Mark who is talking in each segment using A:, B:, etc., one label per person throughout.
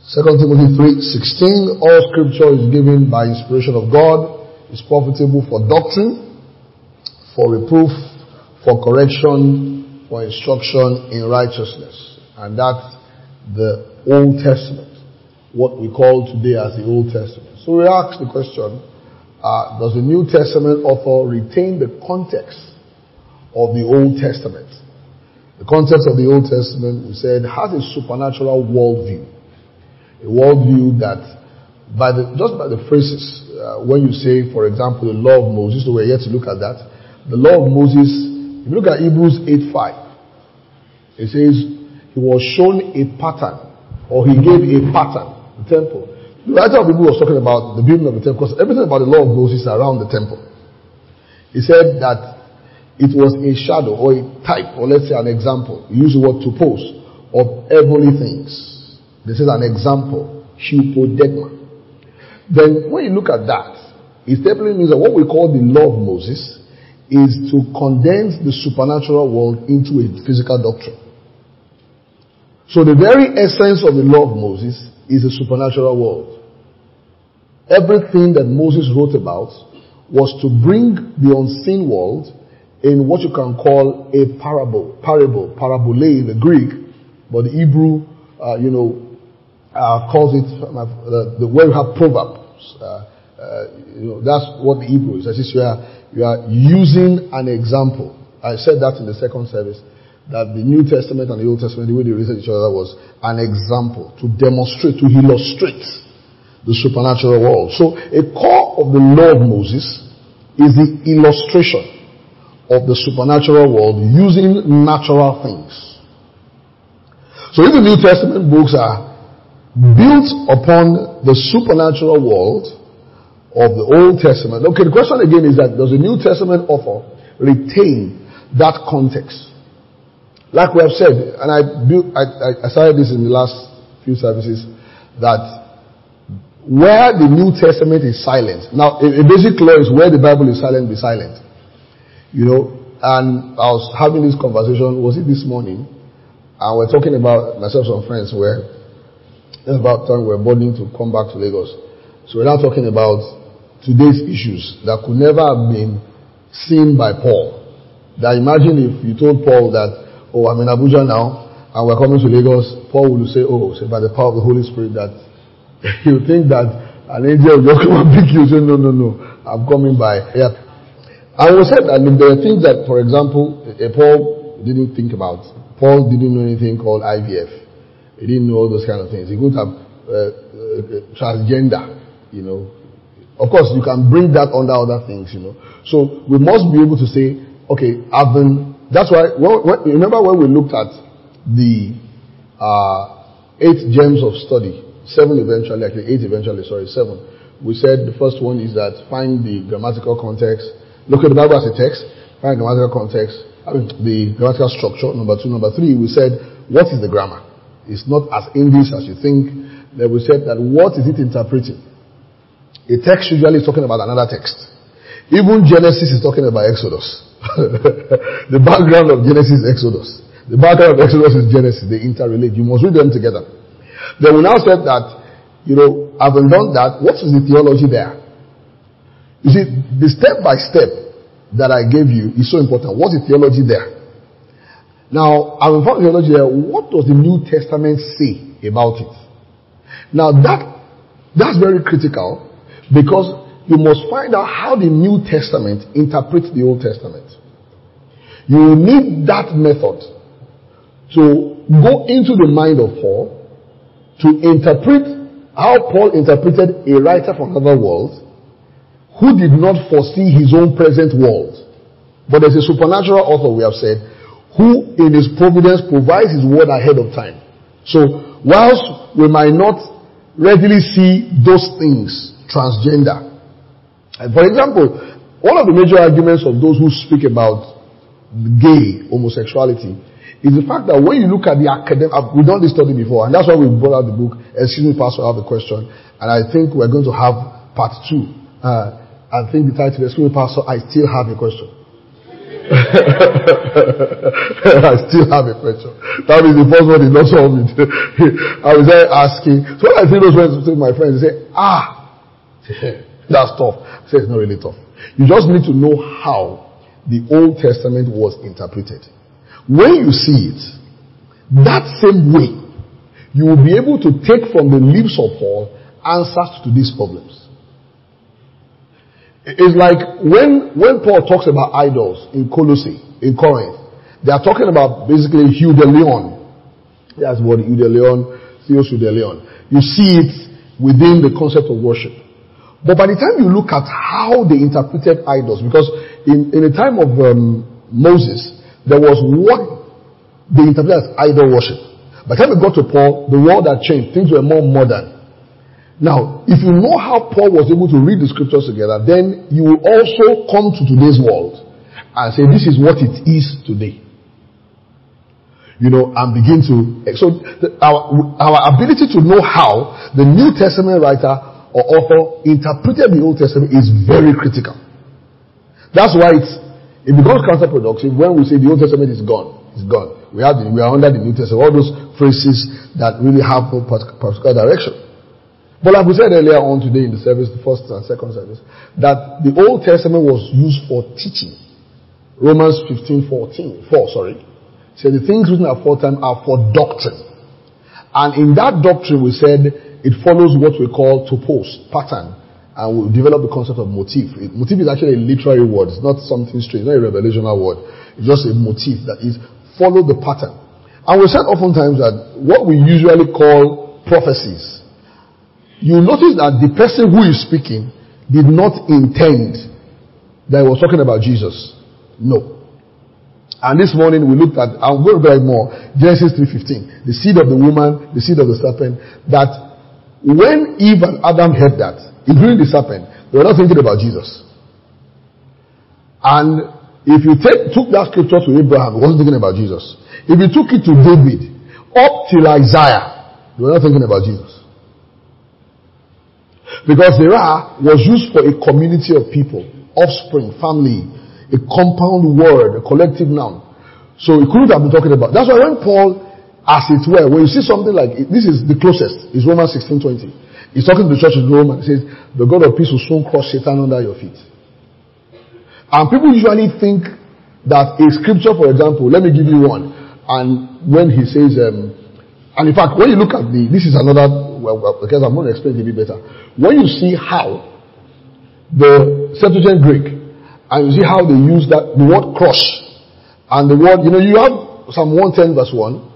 A: 2 Timothy 3:16, all scripture is given by inspiration of God, is profitable for doctrine, for reproof, for correction, for instruction in righteousness. And that's the Old Testament, what we call today as the Old Testament. So we ask the question, does the New Testament author retain the context of the Old Testament? The context of the Old Testament, we said, has a supernatural worldview. A worldview that, just by the phrases, when you say, for example, the law of Moses, so we're here to look at that. The law of Moses, if you look at Hebrews 8:5, it says, he was shown a pattern, or he gave a pattern, the temple. The writer of Hebrews was talking about the building of the temple, because everything about the law of Moses is around the temple. He said that it was a shadow, or a type, or let's say an example. He used the word typos, of heavenly things. This is an example, hypodegma. Then when you look at that, it definitely means that what we call the law of Moses is to condense the supernatural world into a physical doctrine. So the very essence of the law of Moses is the supernatural world. Everything that Moses wrote about was to bring the unseen world in what you can call a parabole, parabole in the Greek, but the Hebrew, calls it the way we have proverbs. That's what the Hebrew is. That is, you are using an example. I said that in the second service, that the New Testament and the Old Testament, the way they related to each other was an example to demonstrate, to illustrate the supernatural world. So a core of the law of Moses is the illustration of the supernatural world using natural things. So if the New Testament books are built upon the supernatural world of the Old Testament. Okay, the question again is that does the New Testament author retain that context? Like we have said, and I started this in the last few services, that where the New Testament is silent. Now, a basic law is where the Bible is silent, be silent. And I was having this conversation, was it this morning? And we're talking about, myself and some friends were, about time we're boarding to come back to Lagos. So we're now talking about today's issues that could never have been seen by Paul. That imagine if you told Paul that, I'm in Abuja now, and we're coming to Lagos, Paul will say, say by the power of the Holy Spirit, that he'll think that an angel will come and pick you. Say, no, I'm coming by. Yeah. I will say that there are things that, for example, Paul didn't think about. Paul didn't know anything called IVF. He didn't know all those kind of things. He could have transgender, Of course, you can bring that under other things, So we must be able to say, okay, that's why, remember when we looked at the 8 gems of study, 7 eventually, 7. We said the first one is that find the grammatical context, look at the Bible as a text, find grammatical context, the grammatical structure, number 2. Number 3, we said, what is the grammar? It's not as English as you think. Then we said that what is it interpreting? A text usually is talking about another text. Even Genesis is talking about Exodus. The background of Genesis is Exodus. The background of Exodus is Genesis. They interrelate. You must read them together. Then we now said that, having done that, what is the theology there? You see, the step by step that I gave you is so important. What's the theology there? Now, having found theology there, what does the New Testament say about it? Now, that's very critical, because you must find out how the New Testament interprets the Old Testament. You will need that method to go into the mind of Paul, to interpret how Paul interpreted a writer from another world who did not foresee his own present world. But there's a supernatural author, we have said, who in his providence provides his word ahead of time. So, whilst we might not readily see those things, transgender. And for example, one of the major arguments of those who speak about gay homosexuality is the fact that when you look at the academic, we've done this study before, and that's why we brought out the book. Excuse me, Pastor, I have a question, and I think we're going to have part 2. I think the title, excuse me, Pastor, I still have a question. I still have a question. That means the first one did not solve it. I was there asking. So when I see those words to my friends, they say, that's tough. I say, it's not really tough. You just need to know how the Old Testament was interpreted. When you see it, that same way, you will be able to take from the lips of Paul answers to these problems. It's like when Paul talks about idols in Colossae, in Corinth, they are talking about basically Eudelion. That's what Eudelion, Theos Eudelion. You see it within the concept of worship. But by the time you look at how they interpreted idols, because in the time of Moses, there was what they interpreted as idol worship. By the time it got to Paul, the world had changed. Things were more modern. Now, if you know how Paul was able to read the scriptures together, then you will also come to today's world and say, this is what it is today. And begin to... So, our ability to know how the New Testament writer or author interpreted the Old Testament is very critical. That's why it becomes counterproductive when we say the Old Testament is gone. It's gone. We are under the New Testament. All those phrases that really have a particular direction. But like we said earlier on today in the service, the first and second service, that the Old Testament was used for teaching. Romans 4 said the things written aforetime are for doctrine. And in that doctrine we said it follows what we call topos, pattern. And we develop the concept of motif. Motif is actually a literary word. It's not something strange, not a revelational word. It's just a motif that is follow the pattern. And we said oftentimes that what we usually call prophecies, you notice that the person who is speaking did not intend that he was talking about Jesus. No. And this morning we looked at, I'm going to go more, Genesis 3:15, the seed of the woman, the seed of the serpent, that when Eve and Adam heard that, including the serpent, they were not thinking about Jesus. And if you took that scripture to Abraham, he wasn't thinking about Jesus. If you took it to David, up till Isaiah, they were not thinking about Jesus. Because Zerah was used for a community of people, offspring, family, a compound word, a collective noun. So he couldn't have been talking about. That's why when Paul, as it were, when you see something like this is the closest, is Romans 16:20. He's talking to the church in Rome and he says, the God of peace will soon crush Satan under your feet. And people usually think that a scripture, for example, let me give you one. And when he says, and in fact, when you look at this is another, because I'm going to explain it a bit better. When you see how the Septuagint Greek, and you see how they use the word crush, and the word, you have Psalm 110 verse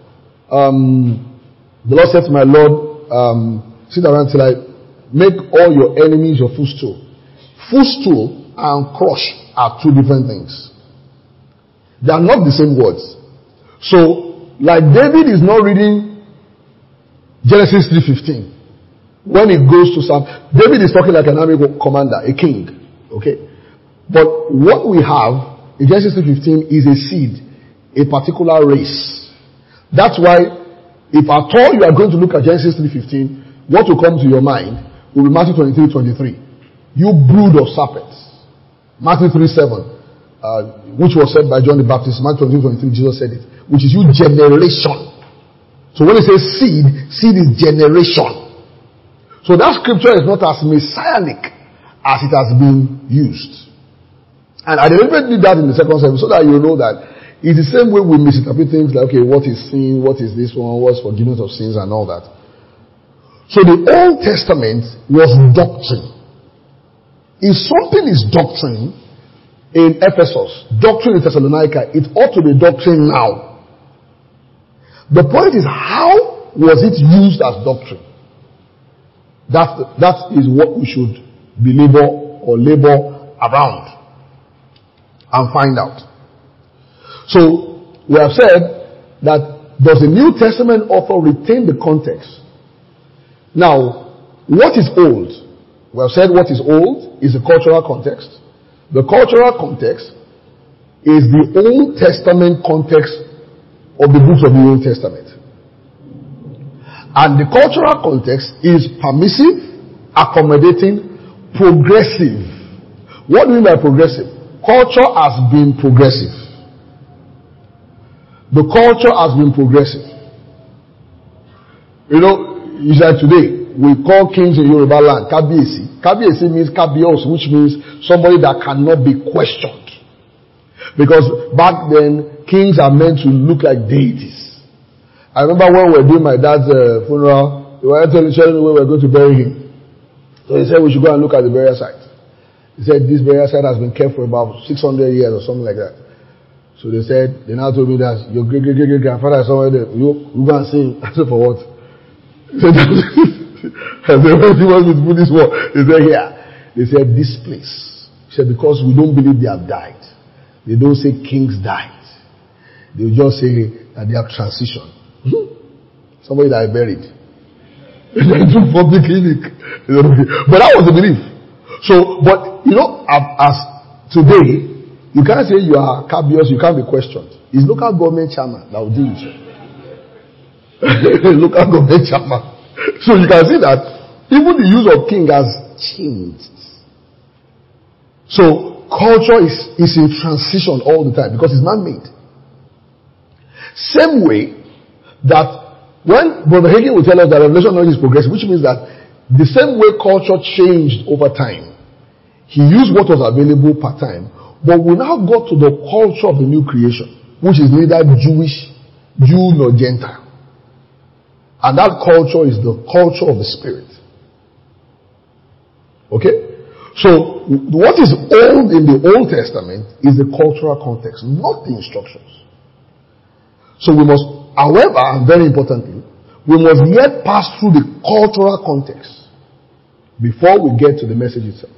A: 1. The Lord said to my Lord, sit around till I make all your enemies your footstool. Footstool and crush are two different things. They are not the same words. So, like David is not reading Genesis 3:15. When it goes to Psalm, David is talking like an army commander, a king. Okay? But what we have in Genesis 3:15 is a seed, a particular race. That's why, if at all you are going to look at Genesis 3:15, what will come to your mind will be Matthew 23:23. You brood of serpents. Matthew 3:7, which was said by John the Baptist. Matthew 23:23, Jesus said it, which is you generation. So when it says seed is generation. So that scripture is not as messianic as it has been used. And I deliberately did that in the second service so that you know that it's the same way we misinterpret things like, okay, what is sin, what is this one, what's forgiveness of sins and all that. So the Old Testament was doctrine. If something is doctrine in Ephesus, doctrine in Thessalonica, it ought to be doctrine now. The point is, how was it used as doctrine? That is what we should labor around and find out. So, we have said that does the New Testament author retain the context? Now, what is old? We have said what is old is the cultural context. The cultural context is the Old Testament context of the books of the Old Testament. And the cultural context is permissive, accommodating, progressive. What do we mean by progressive? culture has been progressive. The culture has been progressive. You know, it's like today, we call kings in Yoruba land Kabiyesi. Kabiyesi means Kabios, which means somebody that cannot be questioned. Because back then, kings are meant to look like deities. I remember when we were doing my dad's funeral, they were telling me where we were going to bury him. So he said we should go and look at the burial site. He said this burial site has been kept for about 600 years or something like that. So they said, they now told me that your great-great-great-grandfather is somewhere there. You go and see him. I said, for what? He said, I said, what do you want me to put this word? He said, here. They said, this place. He said, because we don't believe they have died. They don't say kings died. They will just say that they have transitioned. Somebody that I buried. They took for the clinic. But that was the belief. So, but, you know, as today, you can't say you are Kabios, you can't be questioned. It's local government chairman that will deal with you. Local government chairman. So you can see that even the use of king has changed. So culture is in transition all the time because it's man-made. Same way that when Brother Hagin will tell us that revelation knowledge is progressive, which means that the same way culture changed over time, he used what was available per time. But we now go to the culture of the new creation, which is neither Jew nor Gentile. And that culture is the culture of the Spirit. Okay? So, what is old in the Old Testament is the cultural context, not the instructions. So we must, however, and very importantly, we must yet pass through the cultural context before we get to the message itself.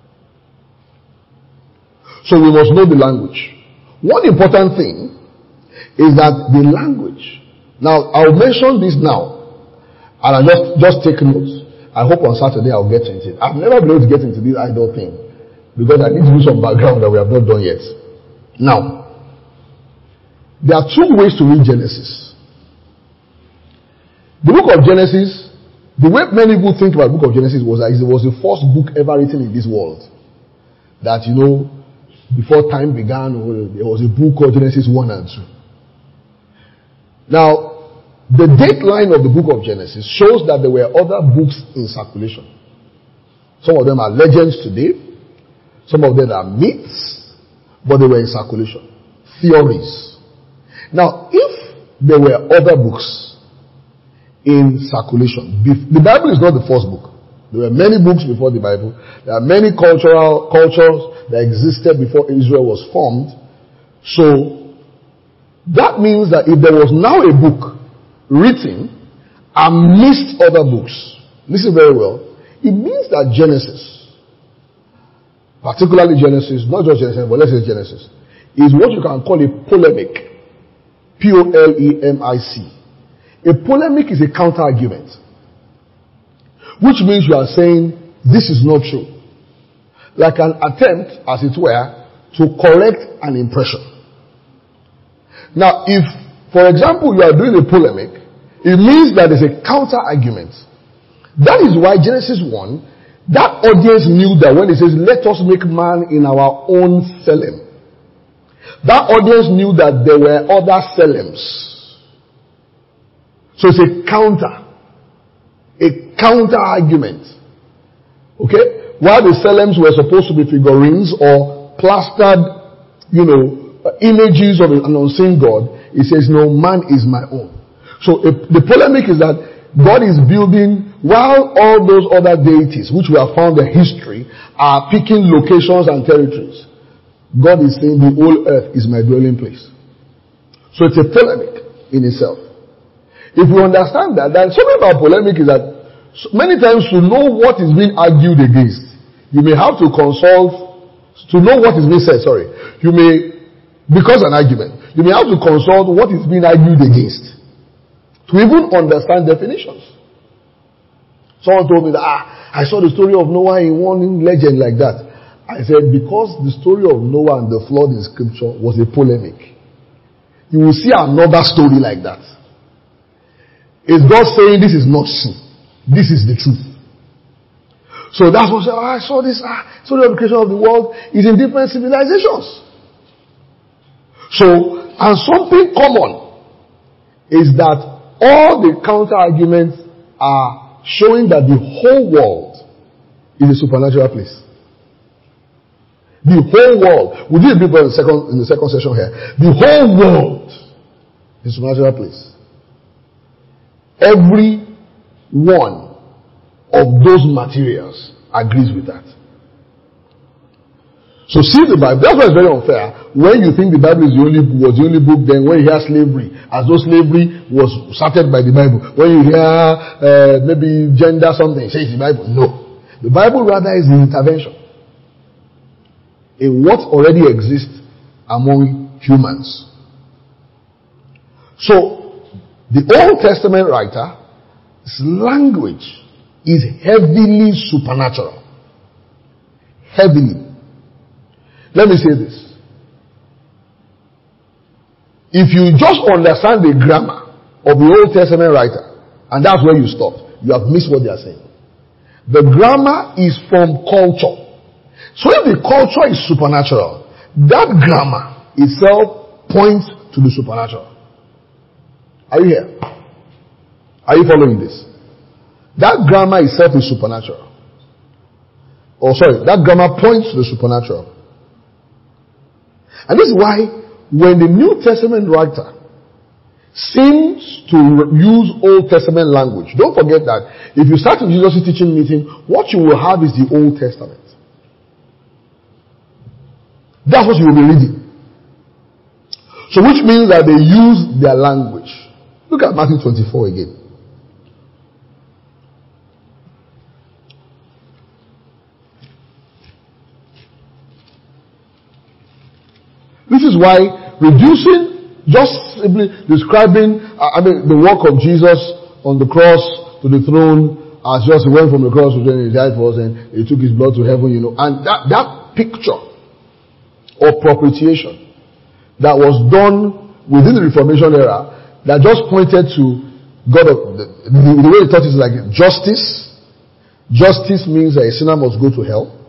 A: So we must know the language. One important thing is that the language. Now, I'll mention this now, and I'll just take notes. I hope on Saturday I'll get into it. I've never been able to get into this idol thing because I need to do some background that we have not done yet. Now, there are two ways to read Genesis. The book of Genesis, the way many people think about the book of Genesis was that it was the first book ever written in this world. That, you know, before time began, there was a book called Genesis 1 and 2. Now, the date line of the book of Genesis shows that there were other books in circulation. Some of them are legends today. Some of them are myths, but they were in circulation. Theories. Now, if there were other books in circulation, the Bible is not the first book. There were many books before the Bible. There are many cultures that existed before Israel was formed. So, that means that if there was now a book written amidst other books, listen very well, it means that Genesis, particularly Genesis, not just Genesis, but let's say Genesis, is what you can call a polemic. Polemic. A polemic is a counter-argument. Which means you are saying, this is not true. Like an attempt, as it were, to correct an impression. Now, if, for example, you are doing a polemic, it means that there's a counter-argument. That is why Genesis 1, that audience knew that when it says, let us make man in our own Selem. That audience knew that there were other Selems. So it's a counter-argument. Okay? While the Selems were supposed to be figurines or plastered, images of an unseen God, it says, no, man is my own. So the polemic is that God is building, while all those other deities, which we have found in history, are picking locations and territories, God is saying the whole earth is my dwelling place. So it's a polemic in itself. If we understand that, then something about polemic is that many times to know what is being argued against, you may have to consult, to know what is being said, you may, because an argument, you may have to consult what is being argued against to even understand definitions. Someone told me that, I saw the story of Noah in one legend like that. I said, because the story of Noah and the flood in scripture was a polemic. You will see another story like that. Is God saying this is not true? This is the truth. So that's what I saw this. So the creation of the world is in different civilizations. So, and something common is that all the counter arguments are showing that the whole world is a supernatural place. The whole world. We did a bit in the second session here. The whole world is a supernatural place. Every one of those materials agrees with that. So see the Bible. That's why it's very unfair. When you think the Bible was the only book, then when you hear slavery, as though slavery was started by the Bible. When you hear maybe gender something, say it's the Bible. No. The Bible rather is an intervention in what already exists among humans. So the Old Testament writer's language is heavily supernatural. Heavily. Let me say this. If you just understand the grammar of the Old Testament writer, and that's where you stop, you have missed what they are saying. The grammar is from culture. So if the culture is supernatural, that grammar itself points to the supernatural. Are you here? Are you following this? That grammar itself is supernatural. That grammar points to the supernatural. And this is why when the New Testament writer seems to use Old Testament language, don't forget that if you start in Jesus' teaching meeting, what you will have is the Old Testament. That's what you will be reading. So which means that they use their language. Look at Matthew 24 again. This is why reducing, just simply describing, the work of Jesus on the cross to the throne, as just he went from the cross to the died for us and he took his blood to heaven, and that picture of propitiation that was done within the Reformation era, that just pointed to God the way he taught it is like justice. Justice means that a sinner must go to hell.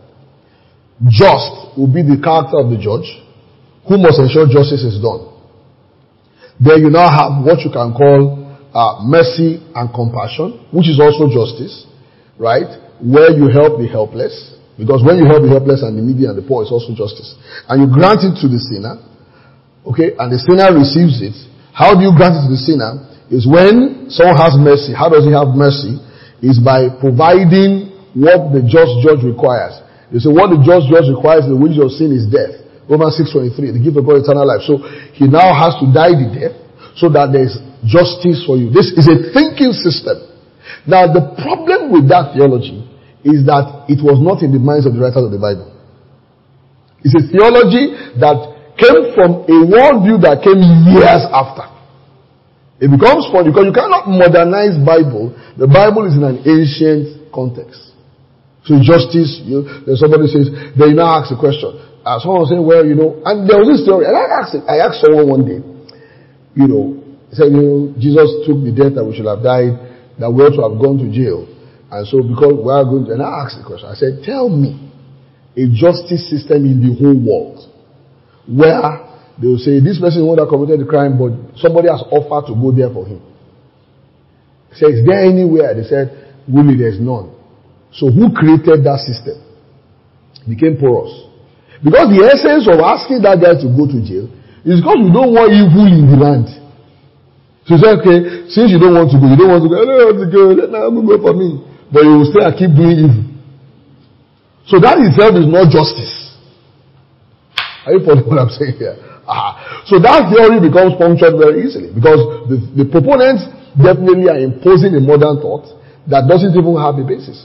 A: Just will be the character of the judge, who must ensure justice is done. Then you now have what you can call mercy and compassion, which is also justice, right? Where you help the helpless, because when you help the helpless and the needy and the poor, it's also justice. And you grant it to the sinner, okay, and the sinner receives it. How do you grant it to the sinner? Is when someone has mercy. How does he have mercy? Is by providing what the just judge requires. You say what the just judge requires, the wages of sin is death. Romans 6:23, the gift of God eternal life. So he now has to die the death so that there is justice for you. This is a thinking system. Now the problem with that theology is that it was not in the minds of the writers of the Bible. It's a theology that came from a worldview that came years after. It becomes funny because you cannot modernize Bible. The Bible is in an ancient context. So justice, then somebody says, then you now ask the question. Someone was saying, and there was this story, and I asked someone one day, he said, Jesus took the death that we should have died, that we ought to have gone to jail. And so because we are going to, and I asked the question, I said, tell me a justice system in the whole world where they will say, this person is the one that committed the crime, but somebody has offered to go there for him. He said, is there anywhere? They said, really, there's none. So who created that system? It became porous. Because the essence of asking that guy to go to jail is because you don't want evil in the land. So you say, okay, since you don't want to go, I don't want to go, let me go for me. But you will stay and keep doing evil. So that itself is not justice. Are you following what I'm saying here? So that theory becomes punctured very easily because the proponents definitely are imposing a modern thought that doesn't even have a basis.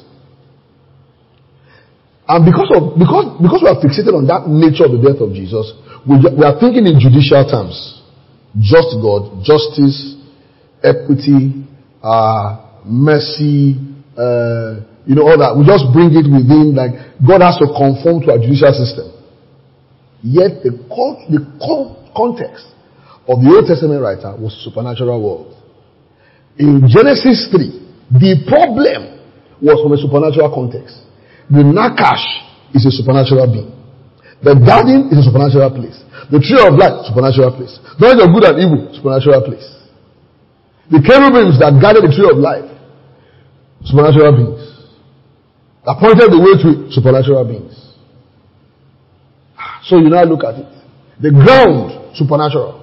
A: And because we are fixated on that nature of the death of Jesus, we are thinking in judicial terms. Just God, justice, equity, mercy, all that. We just bring it within, like, God has to conform to our judicial system. Yet the context of the Old Testament writer was a supernatural world. In Genesis 3, the problem was from a supernatural context. The Nakash is a supernatural being. The garden is a supernatural place. The tree of life, supernatural place. Knowledge of good and evil, supernatural place. The cherubims that guarded the tree of life, supernatural beings. That pointed the way to supernatural beings. So you now look at it. The ground, supernatural.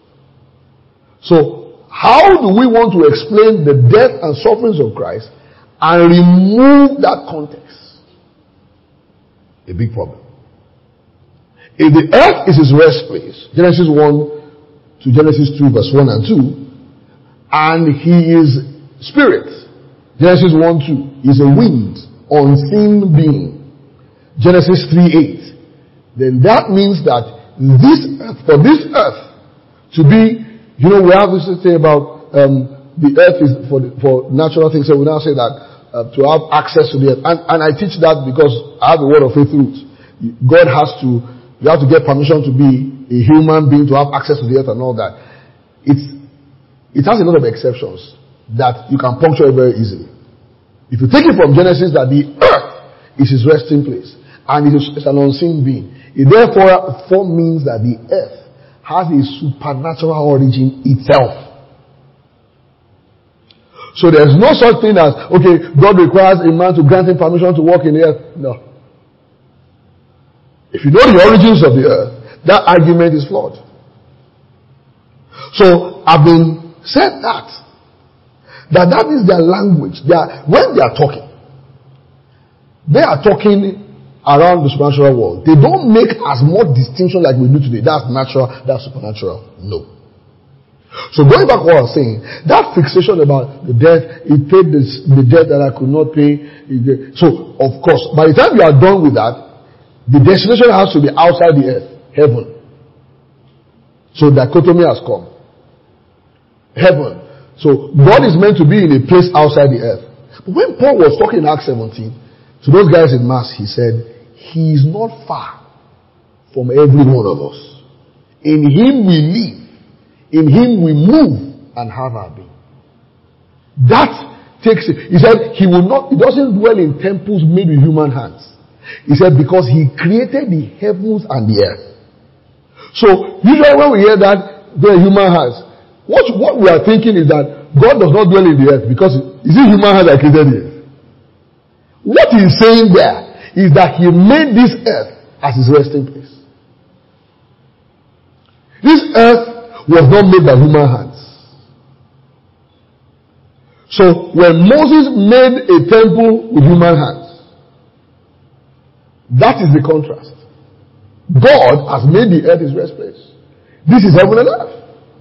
A: So, how do we want to explain the death and sufferings of Christ and remove that context? A big problem. If the earth is his rest place, Genesis 1 to Genesis 2 verse 1 and 2, and he is spirit, Genesis 1 2, he's a wind, unseen being, Genesis 3 8, then that means that this earth, for this earth to be, we have this to say about the earth is for natural things, so we now say that to have access to the earth, and I teach that because I have the word of faith roots. God you have to get permission to be a human being to have access to the earth and all that. It has a lot of exceptions that you can puncture very easily. If you take it from Genesis that the earth is his resting place and it is an unseen being, it therefore means that the earth has a supernatural origin itself. So there's no such thing as, okay, God requires a man to grant him permission to walk in the earth. No. If you know the origins of the earth, that argument is flawed. So, having said that is their language. When they are talking around the supernatural world. They don't make as much distinction like we do today. That's natural, that's supernatural. No. So going back to what I was saying, that fixation about the debt, it paid the debt that I could not pay. So, of course, by the time you are done with that, the destination has to be outside the earth, heaven. So dichotomy has come. Heaven. So God is meant to be in a place outside the earth. But when Paul was talking in Acts 17, to those guys in Mass, he said, he is not far from every one of us. In him we live. In him we move and have our being. That takes it. He said he doesn't dwell in temples made with human hands. He said because he created the heavens and the earth. So usually when we hear that the human hands, what we are thinking is that God does not dwell in the earth because is it human hands that created the earth? What he is saying there is that he made this earth as his resting place. This earth was not made by human hands. So when Moses made a temple with human hands, that is the contrast. God has made the earth his rest place. This is heaven and earth.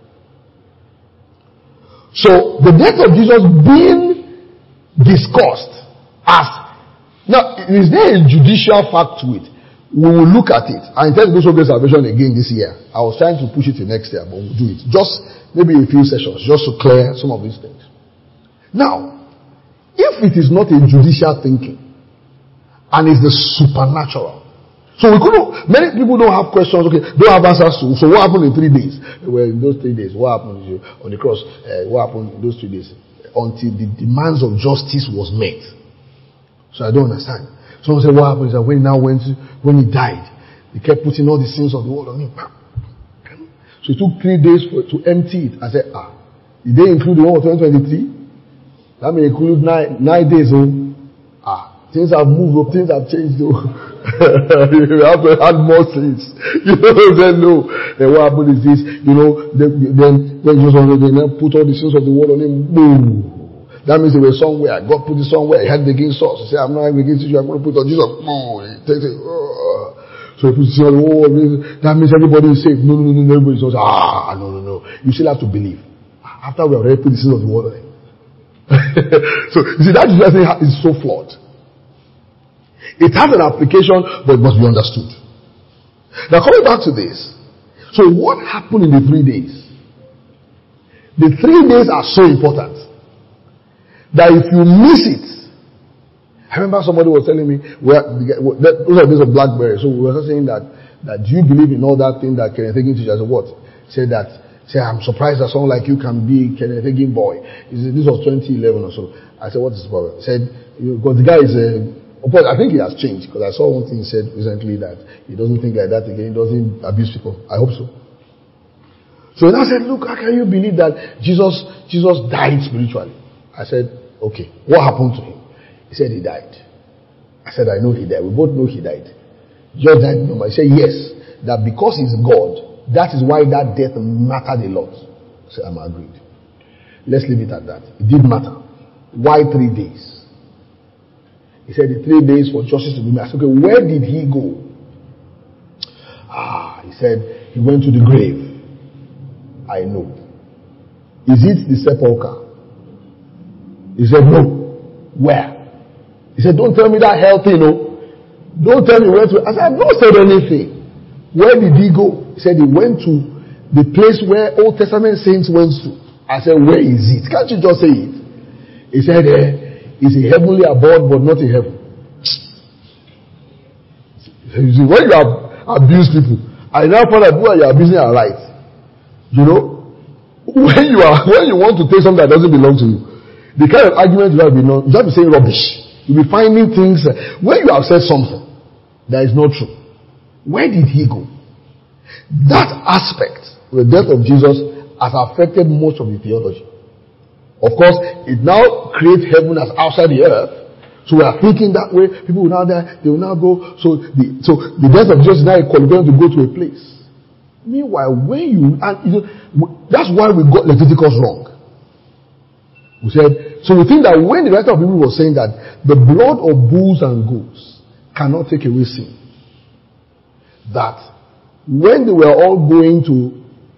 A: So the death of Jesus being discussed as, now is there a judicial fact to it? We will look at it. I intend to do so-called salvation again this year. I was trying to push it to next year, but we'll do it. Just maybe a few sessions, just to clear some of these things. Now, if it is not a judicial thinking, and it's the supernatural. So many people don't have questions, okay, don't have answers to, so what happened in 3 days? Well, in those 3 days, what happened on the cross? What happened in those 3 days? Until the demands of justice was met. So I don't understand. Someone said, what happened is that when he died, they kept putting all the sins of the world on him. So it took 3 days to empty it. I said, did they include the one of 2023? That may include 9 days. Things have moved up, things have changed though. You have to add more things. Then no. Then what happened is this, then when Jesus put all the sins of the world on him, boom. That means they were somewhere. God put it somewhere. He had it against us. He said, I'm not against you, I'm going to put it on Jesus. He takes it. So he puts it on the wall. That means everybody is saved. No. Everybody says, no. You still have to believe. After we already put the sins of the world on him. So you see, that Jesus thing is so flawed. It has an application, but it must be understood. Now coming back to this. So what happened in the 3 days? The 3 days are so important that if you miss it, I remember somebody was telling me, those are days of BlackBerry, so we were saying that do you believe in all that thing that Kenneth Hagin teaches? What? Said I'm surprised that someone like you can be Kenneth Hagin boy. This was 2011 or so. I said, what is the problem? He said, because the guy is Of course, I think he has changed, because I saw one thing he said recently that he doesn't think like that again. He doesn't abuse people. I hope so. So then I said, look, how can you believe that Jesus died spiritually? I said, okay, what happened to him? He said he died. I said, I know he died. We both know he died. Jesus died normal. He said, yes, that because he's God, that is why that death mattered a lot. I said, I'm agreed. Let's leave it at that. It did matter. Why 3 days? He said the 3 days for justice to be made. I said, okay, where did he go? He said he went to the grave. I know. Is it the sepulcher? He said, no. Where? He said, don't tell me that hell thing, no. Don't tell me where to. I said, I've not said anything. Where did he go? He said he went to the place where Old Testament saints went to. I said, where is it? Can't you just say it? He said, it's a heavenly abode, but not in heaven. You see, when you abuse people, I now find that people you are abusing are right. You know, when you want to take something that doesn't belong to you, the kind of argument you have to say rubbish. You'll be finding things when you have said something that is not true. Where did he go? That aspect, the death of Jesus, has affected most of the theology. Of course, it now creates heaven as outside the earth. So we are thinking that way. People will now die. They will now go. So the death of Jesus is now a qualification to go to a place. Meanwhile, that's why we got Leviticus wrong. We said, so we think that when the writer of Hebrews was saying that the blood of bulls and goats cannot take away sin, that when they were all going to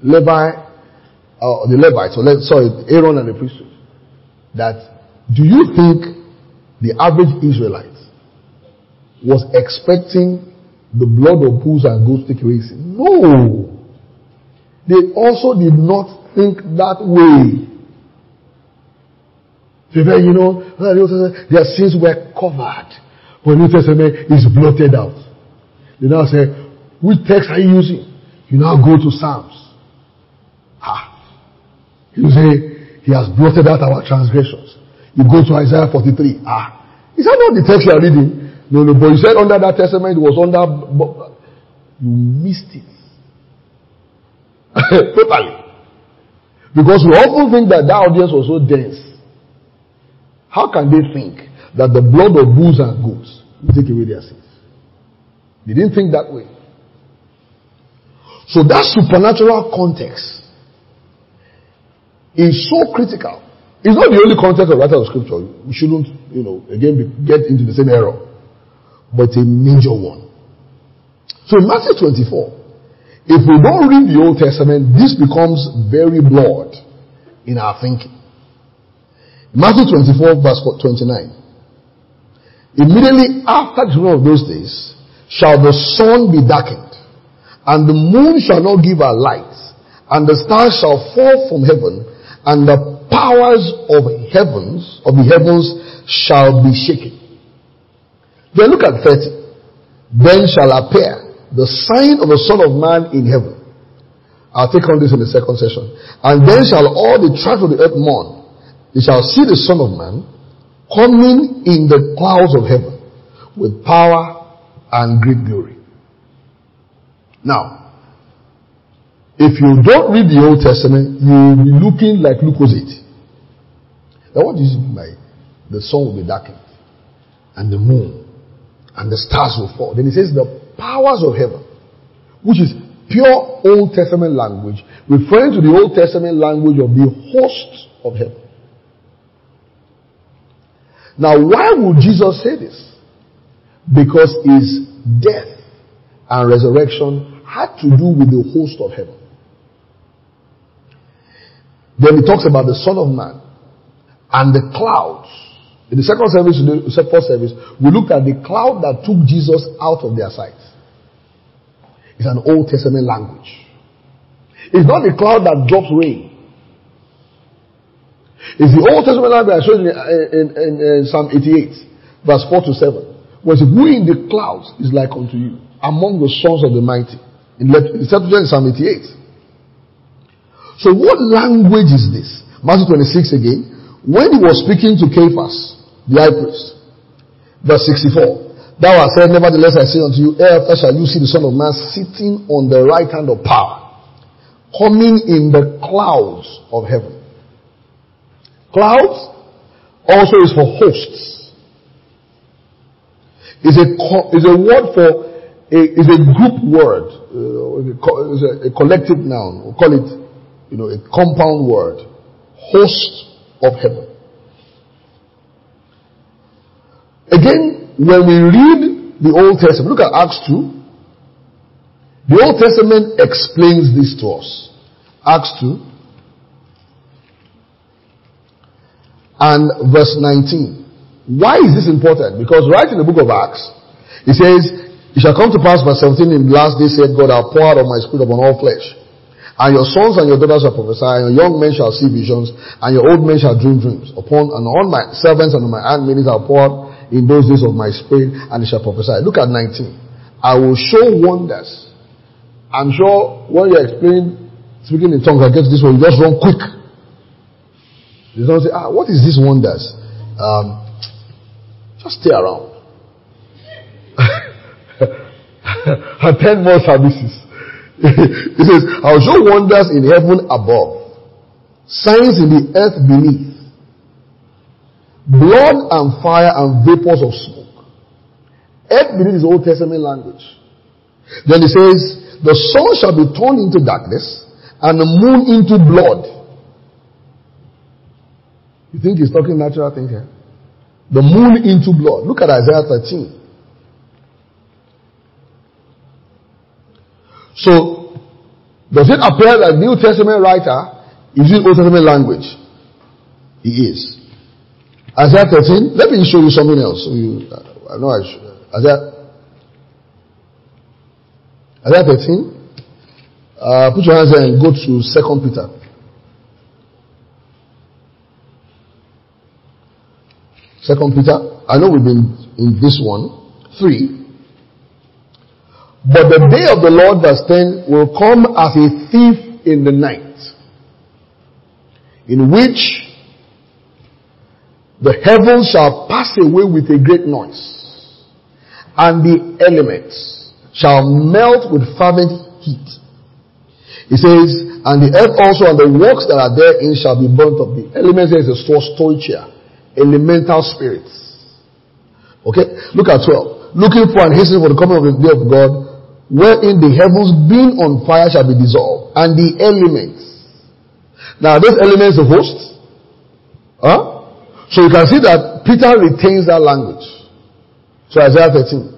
A: Aaron and the priesthood, that do you think the average Israelite was expecting the blood of bulls and goats to take away sin? No. They also did not think that way. You know, their sins were covered. When New Testament is blotted out. They now say, which text are you using? You now go to Psalms. You say, he has blotted out our transgressions. You go to Isaiah 43. Is that not the text you are reading? No, but you said under that testament it was under. You missed it. Totally. Because we often think that audience was so dense. How can they think that the blood of bulls and goats will take away their sins? They didn't think that way. So that supernatural context is so critical. It's not the only context of writer of scripture. We shouldn't, get into the same error. But it's a major one. So in Matthew 24, if we don't read the Old Testament, this becomes very blurred in our thinking. Matthew 24 verse 29. Immediately after the one of those days, shall the sun be darkened, and the moon shall not give her light, and the stars shall fall from heaven, and the powers of the heavens shall be shaken. Then look at 30. Then shall appear the sign of the Son of Man in heaven. I'll take on this in the second session. And then shall all the tribes of the earth mourn. They shall see the Son of Man coming in the clouds of heaven with power and great glory. Now, if you don't read the Old Testament, you will be looking like Luke was it. Now what does it mean by the sun will be darkened and the moon and the stars will fall? Then it says the powers of heaven, which is pure Old Testament language, referring to the Old Testament language of the hosts of heaven. Now, why would Jesus say this? Because his death and resurrection had to do with the host of heaven. Then he talks about the Son of Man and the clouds. In the second service, the first service, we looked at the cloud that took Jesus out of their sight. It's an Old Testament language. It's not the cloud that drops rain. It's the Old Testament language I showed in Psalm 88, verse 4 to 7. Where it says, who in the clouds is like unto you, among the sons of the mighty? In Psalm 88. So what language is this? Matthew 26 again. When he was speaking to Caiaphas, the high priest, Verse 64. Thou hast said, nevertheless I say unto you, hereafter shall you see the Son of Man sitting on the right hand of power, coming in the clouds of heaven. Clouds also is for hosts. Is a word for is a group word. Is a collective noun. We'll call it, a compound word. Host of heaven. Again, when we read the Old Testament, look at Acts 2. The Old Testament explains this to us. Acts 2 and verse 19. Why is this important? Because right in the book of Acts, it says, it shall come to pass, verse 17, in the last day said God, I will pour out of my spirit upon all flesh. And your sons and your daughters shall prophesy, and your young men shall see visions, and your old men shall dream dreams. On my servants and on my handmaidens I will pour out in those days of my spirit, and they shall prophesy. Look at 19. I will show wonders. I'm sure when you're speaking in tongues, I get to this one, you just run quick. You don't say, what is this wonders? Just stay around. Attend more services. He says, I will show wonders in heaven above, signs in the earth beneath, blood and fire and vapors of smoke. Earth beneath is Old Testament language. Then he says, the sun shall be turned into darkness and the moon into blood. You think he's talking natural things here? The moon into blood. Look at Isaiah 13. So, does it appear that the New Testament writer is using Old Testament language? He is. Isaiah 13. Let me show you something else. I know I should. Isaiah 13. Put your hands there and go to 2 Peter. 2 Peter. I know we've been in this one. 3. But the day of the Lord, verse 10, will come as a thief in the night, in which the heavens shall pass away with a great noise, and the elements shall melt with fervent heat. It says, and the earth also and the works that are therein shall be burnt up. The elements there is a source, stoichia, elemental spirits. Okay, look at 12. Looking for and hastening for the coming of the day of God, wherein the heavens being on fire shall be dissolved, and the elements. Now, those elements are hosts. So you can see that Peter retains that language. So Isaiah 13.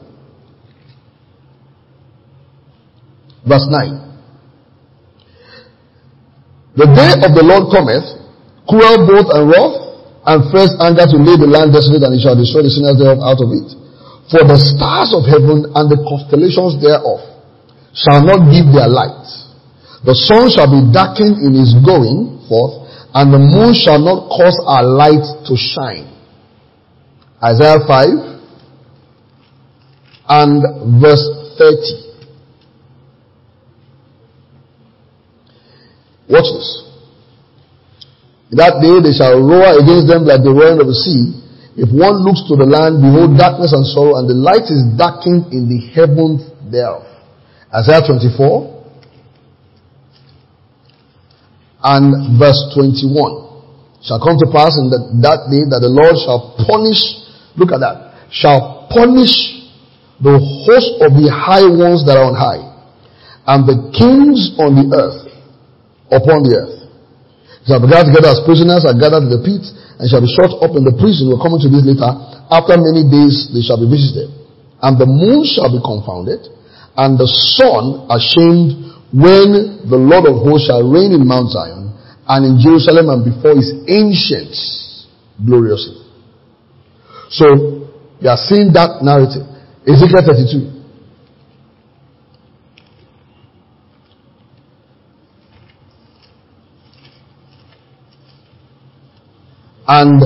A: Verse 9. The day of the Lord cometh, cruel both and wrath, and first anger to lay the land desolate, and he shall destroy the sinners thereof out of it. For the stars of heaven and the constellations thereof shall not give their light. The sun shall be darkened in his going forth, and the moon shall not cause our light to shine. Isaiah 5 and verse 30. Watch this. In that day they shall roar against them like the roaring of the sea. If one looks to the land, behold darkness and sorrow, and the light is darkened in the heavens thereof. Isaiah 24 and verse 21. Shall come to pass in that day that the Lord shall punish, look at that, shall punish the host of the high ones that are on high, and the kings on the earth, upon the earth. Shall be gathered together as prisoners are gathered in the pit, and shall be shut up in the prison. We're coming to this later. After many days they shall be visited. And the moon shall be confounded, and the sun ashamed, when the Lord of hosts shall reign in Mount Zion, and in Jerusalem, and before his ancients gloriously. So, you are seeing that narrative. Ezekiel 32. And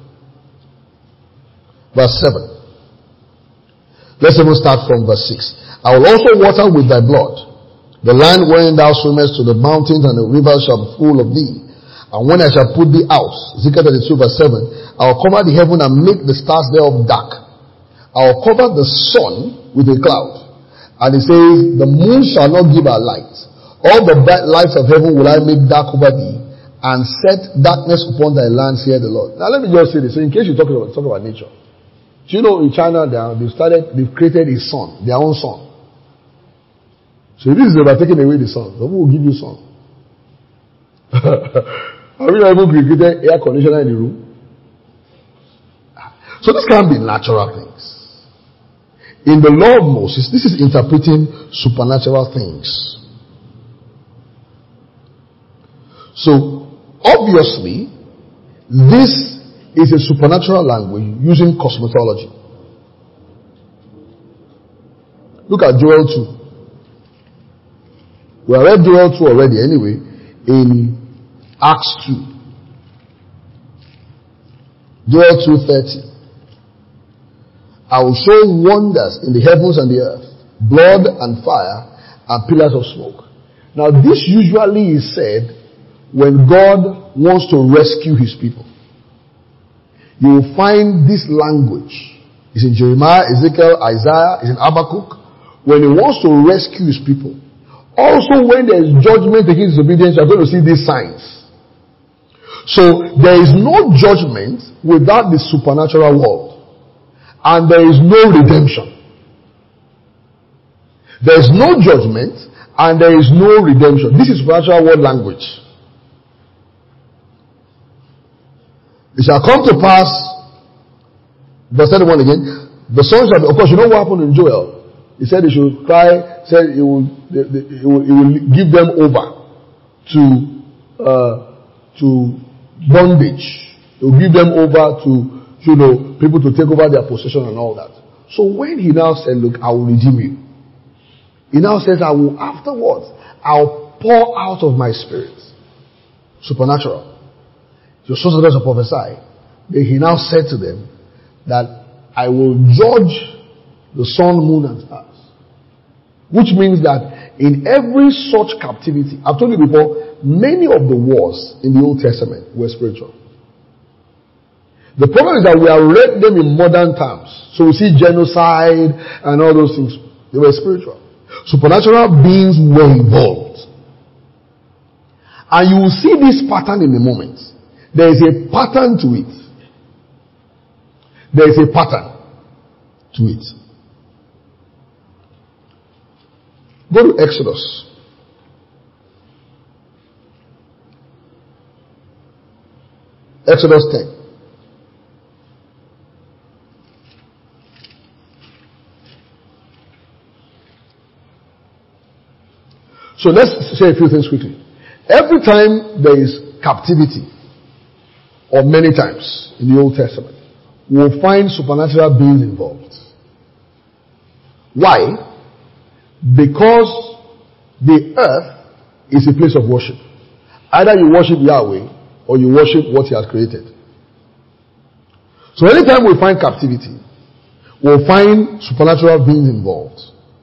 A: verse 7. Let's even start from verse 6. I will also water with thy blood the land wherein thou swimmest, to the mountains, and the rivers shall be full of thee. And when I shall put thee out, Ezekiel 32 verse 7, I will cover the heaven and make the stars thereof dark, I'll cover the sun with a cloud. And it says, the moon shall not give her light. All the bright lights of heaven will I make dark over thee, and set darkness upon thy land, saith the Lord. Now let me just say this. So in case you talk about nature. Do you know in China they've created a sun, their own sun. So this is about taking away the sun. Who will give you sun? Have you ever created air conditioner in the room? So this can't be natural things. In the law of Moses, this is interpreting supernatural things. So, obviously, this is a supernatural language using cosmetology. Look at Joel 2. We have read Joel 2 already anyway, in Acts 2. Joel 2:30. I will show wonders in the heavens and the earth, blood and fire and pillars of smoke. Now this usually is said when God wants to rescue his people. You will find this language. It's in Jeremiah, Ezekiel, Isaiah, it's in Habakkuk. When he wants to rescue his people. Also when there is judgment against disobedience, you are going to see these signs. So there is no judgment without the supernatural world. And there is no redemption. There is no judgment and there is no redemption. This is supernatural world language. It shall come to pass, verse 31 again, the son shall be, of course, you know what happened in Joel? He said he should cry, said he will give them over to bondage. He will give them over to, people to take over their possession and all that. So when he now said, look, I will redeem you. He now says, afterwards, I'll pour out of my spirit. Supernatural. Your sons and daughters shall prophesy. Then he now said to them that I will judge the sun, moon, and stars. Which means that in every such captivity, I've told you before, many of the wars in the Old Testament were spiritual. The problem is that we have read them in modern terms. So we see genocide and all those things. They were spiritual. Supernatural beings were involved. And you will see this pattern in a moment. There is a pattern to it. There is a pattern to it. Go to Exodus. Exodus 10. So let's say a few things quickly. Every time there is captivity, or many times in the Old Testament, we will find supernatural beings involved. Why? Because the earth is a place of worship. Either you worship Yahweh or you worship what he has created. So anytime we find captivity, we'll find supernatural beings involved.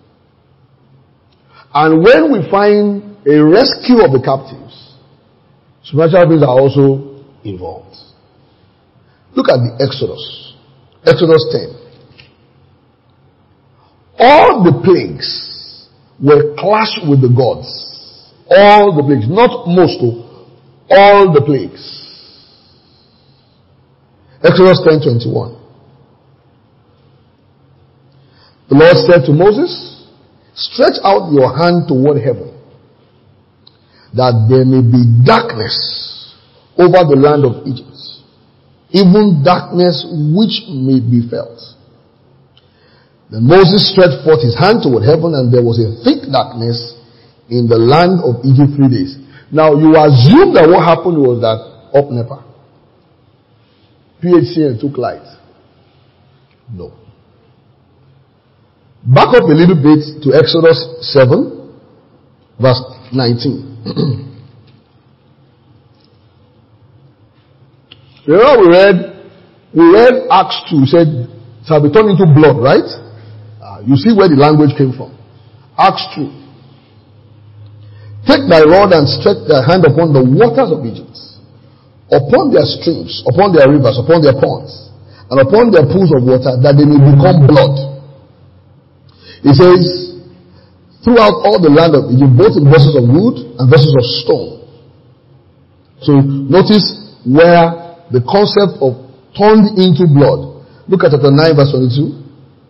A: And when we find a rescue of the captives, supernatural beings are also involved. Look at the Exodus. Exodus 10. All the plagues were clashed with the gods. All the plagues. Not most of. All the plagues. Exodus 10:21. The Lord said to Moses, stretch out your hand toward heaven, that there may be darkness over the land of Egypt, even darkness which may be felt. Then Moses stretched forth his hand toward heaven, and there was a thick darkness in the land of Egypt 3 days. Now you assume that what happened was that up Nepal, PHCN took light. No. Back up a little bit to Exodus 7, verse 19. Remember we read Acts 2, said, it shall be turned into blood, right? You see where the language came from. Acts 2. Take thy rod and stretch thy hand upon the waters of Egypt, upon their streams, upon their rivers, upon their ponds, and upon their pools of water, that they may become blood. It says, throughout all the land of Egypt, both in vessels of wood and vessels of stone. So notice where the concept of turned into blood. Look at chapter 9 verse 22.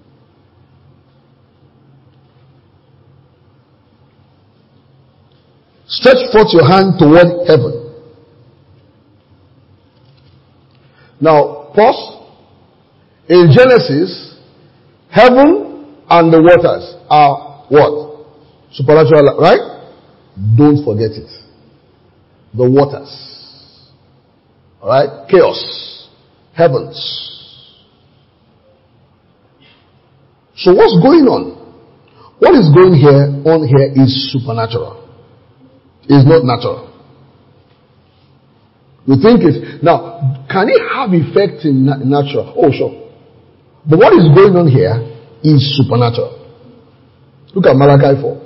A: Stretch forth your hand toward heaven. Now, pause. In Genesis, heaven and the waters are what? Supernatural, right? Don't forget it. The waters. Alright? Chaos. Heavens. So what's going on? What is going on here is supernatural. It's not natural. We think it's... Now, can it have effect in natural? Oh, sure. But what is going on here is supernatural. Look at Malachi 4.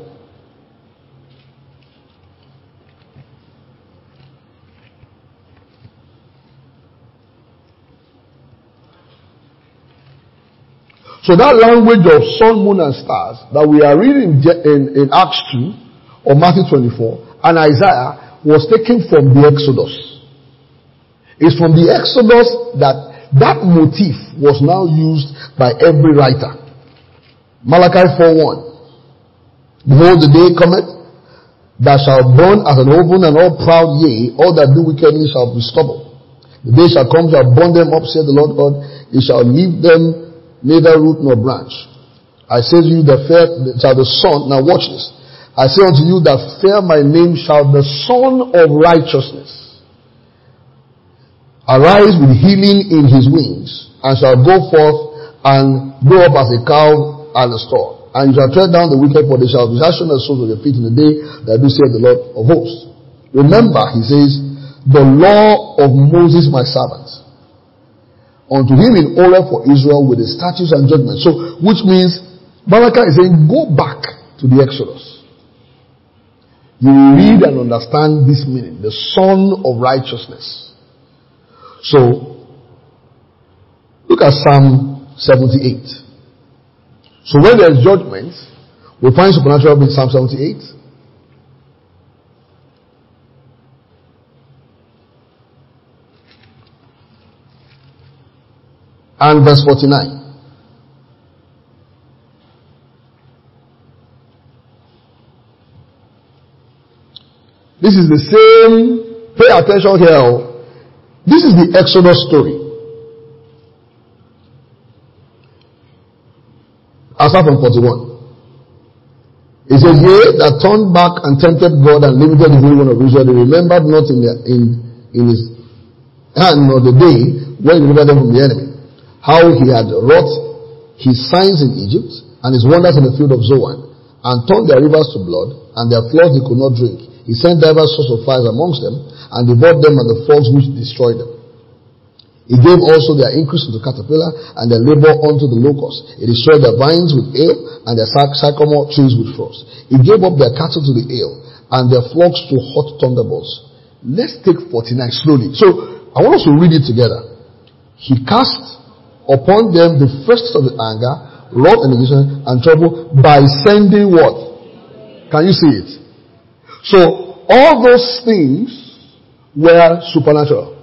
A: So that language of sun, moon, and stars that we are reading in Acts 2 or Matthew 24 and Isaiah was taken from the Exodus. It's from the Exodus that motif was now used by every writer. Malachi 4:1. Behold, the day cometh that shall burn as an oven, and all proud, yea, all that do wickedly shall be stubble. The day shall come, shall burn them up, saith the Lord God. It shall leave them neither root nor branch. I say to you that fear shall the Son. Now watch this. I say unto you that fear my name shall the Son of righteousness arise with healing in his wings, and shall go forth and grow up as a cow at the store. And you shall tread down the wicked, for they shall be ashen as soles of your feet in the day that do say the Lord of hosts. Remember, he says, the law of Moses my servant. Unto him in order for Israel with the statutes and judgments. So, which means, Malachi is saying, go back to the Exodus. You will read and understand this meaning, the Son of righteousness. So, look at Psalm 78. So when there is judgment, we find supernatural in Psalm 78. And verse 49. This is the same, pay attention here. This is the Exodus story. I'll start from 41. It says, yea, that turned back and tempted God and limited the Holy One of Israel, they remembered not in his hand nor the day when he delivered them from the enemy. How he had wrought his signs in Egypt and his wonders in the field of Zoan, and turned their rivers to blood, and their floods they could not drink. He sent divers sorts of fires amongst them, and devoured them and the frogs which destroyed them. He gave also their increase to the caterpillar, and their labor unto the locust. He destroyed their vines with hail, and their sycamore trees with frost. He gave up their cattle to the hail, and their flocks to hot thunderbolts. Let's take 49 slowly. So, I want us to read it together. He cast upon them the first of the anger, wrath and indignation and trouble by sending what? Can you see it? So, all those things were supernatural.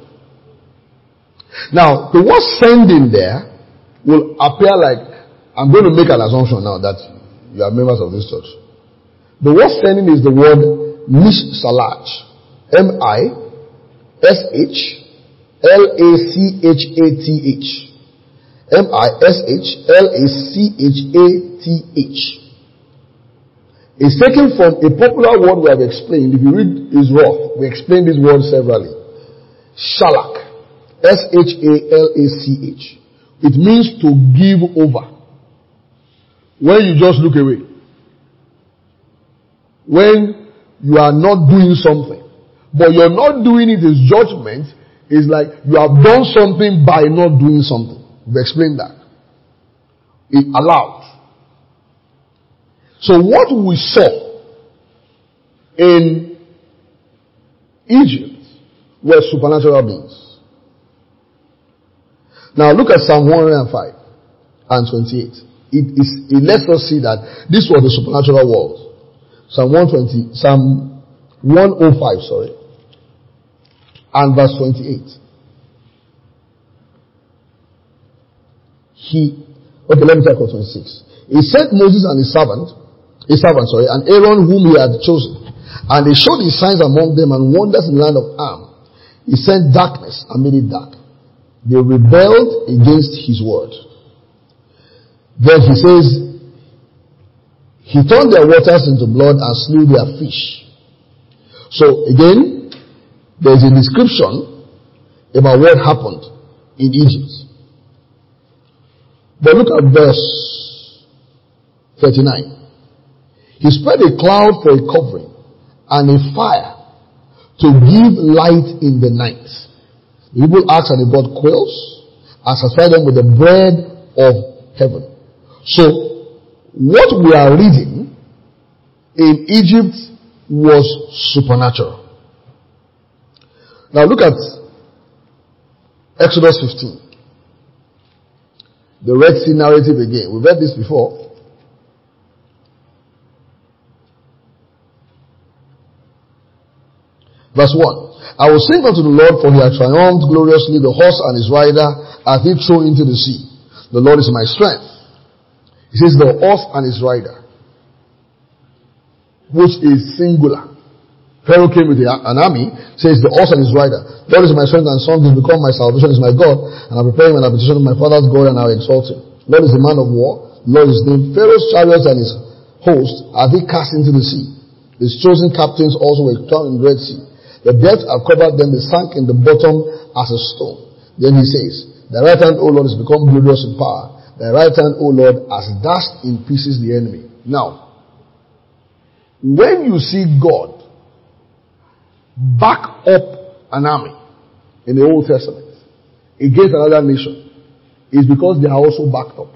A: Now, the word sending there will appear like, I'm going to make an assumption now that you are members of this church. The word sending is the word mishsalach. M-I-S-H-L-A-C-H-A-T-H. M-I-S-H-L-A-C-H-A-T-H. It's taken from a popular word we have explained. If you read Israel, we explained this word severally. Shalach. S-H-A-L-A-C-H. It means to give over. When you just look away. When you are not doing something. But you're not doing it as judgment. It's like you have done something by not doing something. We've explained that. It allowed. So what we saw in Egypt were supernatural beings. Now look at Psalm 105 and 28. It lets us see that this was the supernatural world. Psalm 105, and verse 28. Let me take 26. He sent Moses and his servant, and Aaron whom he had chosen. And they showed his signs among them and wonders in the land of Am. He sent darkness and made it dark. They rebelled against his word. Then he says, he turned their waters into blood and slew their fish. So again, there's a description about what happened in Egypt. But look at verse 39. He spread a cloud for a covering and a fire to give light in the night. The people asked and they brought quails and satisfied them with the bread of heaven. So, what we are reading in Egypt was supernatural. Now look at Exodus 15. The Red Sea narrative again. We've read this before. Verse 1. I will sing unto the Lord, for he hath triumphed gloriously. The horse and his rider hath he thrown into the sea. The Lord is my strength. He says the horse and his rider, which is singular. Pharaoh came with an army, says the horse and his rider. God is my strength and song has become my salvation is my God, and I prepare him an habitation of my father's God, and I will exalt him. Lord is the man of war, Lord is his name. Pharaoh's chariots and his host are they cast into the sea. His chosen captains also were drowned in the Red Sea. The depths have covered them, they sank in the bottom as a stone. Then he says, thy right hand, O Lord, has become glorious in power. Thy right hand, O Lord, has dashed in pieces the enemy. Now, when you see God back up an army in the Old Testament against another nation, is because they are also backed up.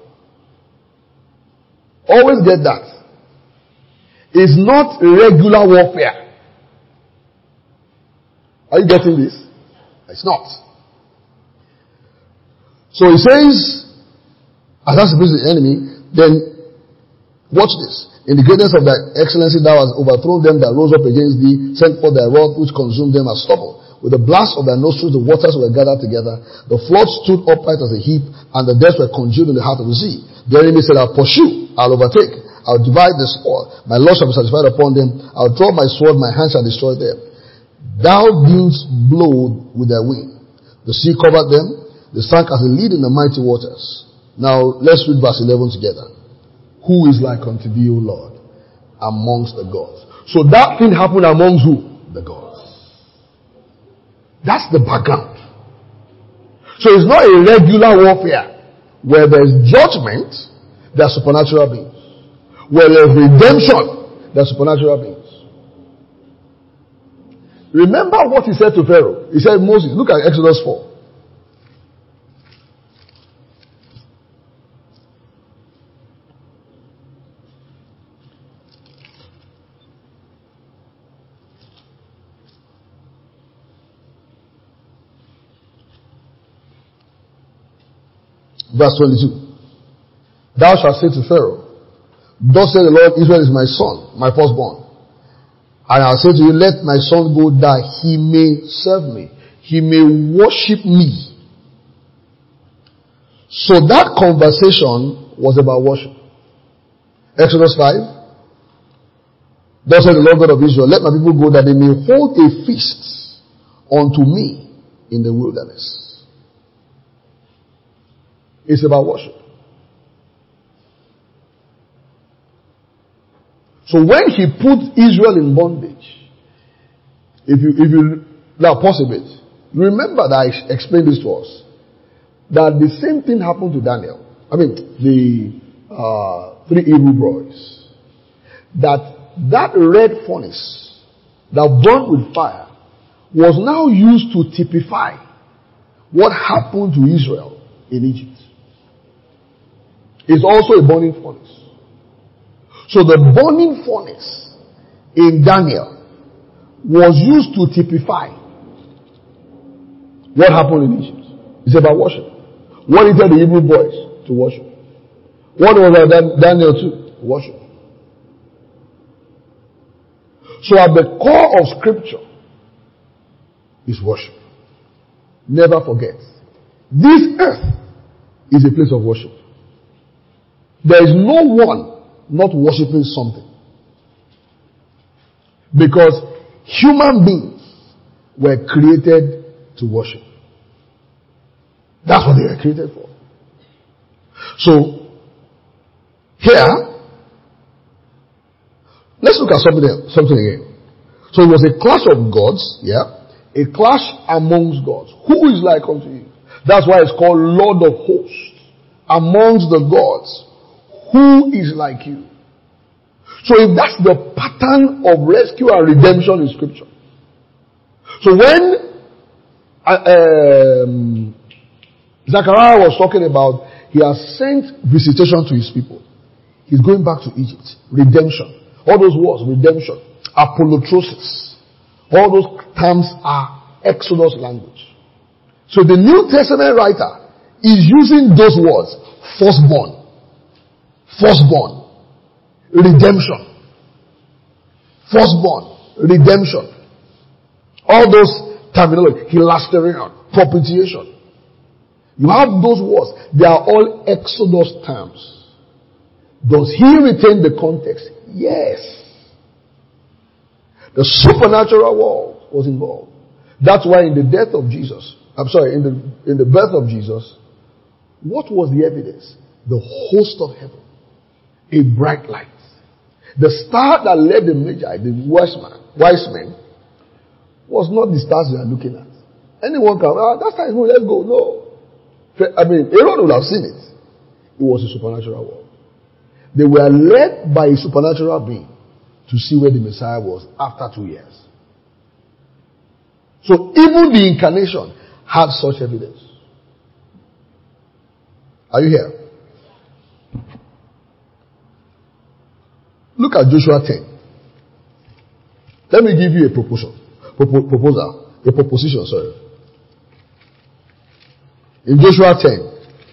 A: Always get that. It's not regular warfare. Are you getting this? It's not. So he says, as that's the enemy, then watch this. In the greatness of thy excellency thou hast overthrown them that rose up against thee, sent forth thy wrath which consumed them as stubble. With the blast of thy nostrils the waters were gathered together, the floods stood upright as a heap, and the depths were congealed in the heart of the sea. The enemy said, I'll pursue, I'll overtake, I'll divide the spoil. My Lord shall be satisfied upon them. I'll draw my sword, my hand shall destroy them. Thou didst blow with thy wind. The sea covered them, they sank as a lead in the mighty waters. Now let's read verse 11 together. Who is like unto thee, O Lord, amongst the gods? So that thing happened amongst who? The gods. That's the background. So it's not a regular warfare. Where there's judgment, there are supernatural beings. Where there's redemption, there are supernatural beings. Remember what he said to Pharaoh. He said, Moses, look at Exodus 4. Verse 22. Thou shalt say to Pharaoh, thus said the Lord, Israel is my son, my firstborn. And I'll say to you, let my son go that he may serve me. He may worship me. So that conversation was about worship. Exodus 5. Thus said the Lord God of Israel, let my people go that they may hold a feast unto me in the wilderness. It's about worship. So when he put Israel in bondage, if you now pause a bit, remember that I explained this to us, that the same thing happened to Daniel. I mean, the 3 Hebrew boys. That red furnace that burned with fire was now used to typify what happened to Israel in Egypt. It's also a burning furnace. So the burning furnace in Daniel was used to typify what happened in Egypt. It's about worship. What did he tell the Hebrew boys? To worship. What was Daniel to? Worship. So at the core of scripture is worship. Never forget. This earth is a place of worship. There is no one not worshiping something. Because human beings were created to worship. That's what they were created for. So, here, let's look at something again. So it was a clash of gods, yeah? A clash amongst gods. Who is like unto you? That's why it's called Lord of Hosts. Amongst the gods, who is like you? So if that's the pattern of rescue and redemption in scripture. So when Zechariah was talking about he has sent visitation to his people. He's going back to Egypt. Redemption. All those words, redemption. Apolutrosis. All those terms are Exodus language. So the New Testament writer is using those words. Firstborn. Firstborn. Redemption. Firstborn. Redemption. All those terminology. Hilasterion. Propitiation. You have those words. They are all Exodus terms. Does he retain the context? Yes. The supernatural world was involved. That's why in the death of Jesus, in the birth of Jesus, what was the evidence? The host of heaven. A bright light. The star that led the Magi, the wise men, was not the stars we are looking at. Anyone can, that star is moving, let's go. No. Aaron would have seen it. It was a supernatural world. They were led by a supernatural being to see where the Messiah was after 2 years. So even the incarnation had such evidence. Are you here? Look at Joshua 10. Let me give you a proposition. In Joshua 10.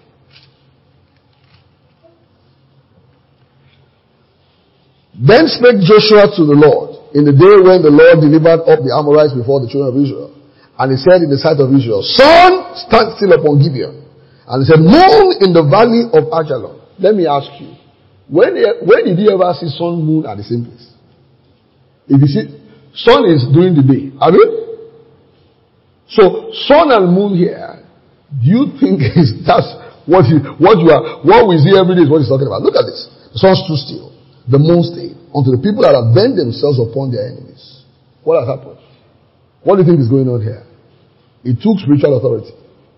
A: Then spake Joshua to the Lord in the day when the Lord delivered up the Amorites before the children of Israel. And he said in the sight of Israel, Sun, stand still upon Gibeon. And he said, Moon in the valley of Ajalon. Let me ask you, when did you ever see sun, moon at the same place? If you see, sun is during the day. Have you? So, sun and moon here, do you think that's what we see every day is what he's talking about? Look at this. The sun stood still. The moon stayed unto the people that have bent themselves upon their enemies. What has happened? What do you think is going on here? It took spiritual authority.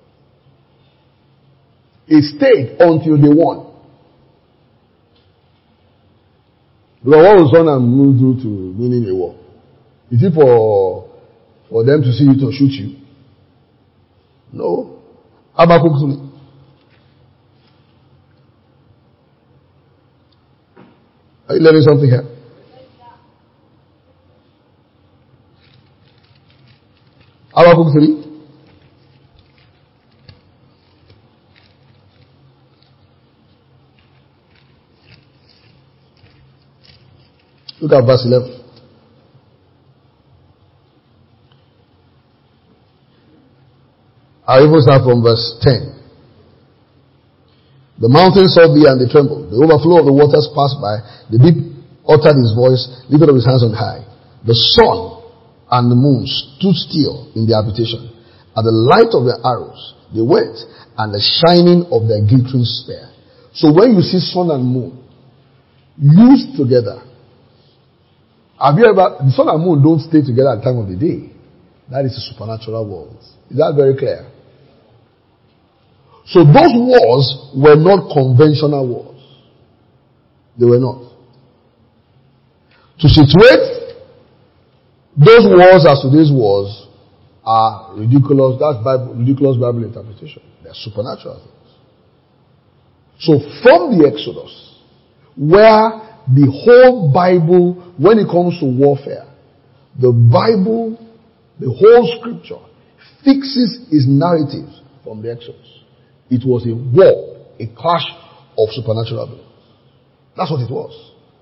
A: It stayed until they won. Because what will sun and moon do to winning a war? Is it for them to see you to shoot you? No. Habakkuk 3. Are you learning something here? Habakkuk 3. Look at verse 11. I even start from verse 10. The mountains saw thee and they trembled. The overflow of the waters passed by. The deep uttered his voice, lifted up his hands on high. The sun and the moon stood still in their habitation. At the light of their arrows, they went, and the shining of their glittering spear. So when you see sun and moon used together, the sun and moon don't stay together at the time of the day. That is a supernatural world. Is that very clear? So those wars were not conventional wars. They were not. To situate those wars as today's wars are ridiculous. That's ridiculous Bible interpretation. They are supernatural things. So from the Exodus, where the whole Bible, when it comes to warfare, the Bible, the whole scripture, fixes its narrative from the Exodus. It was a war, a clash of supernatural beings. That's what it was.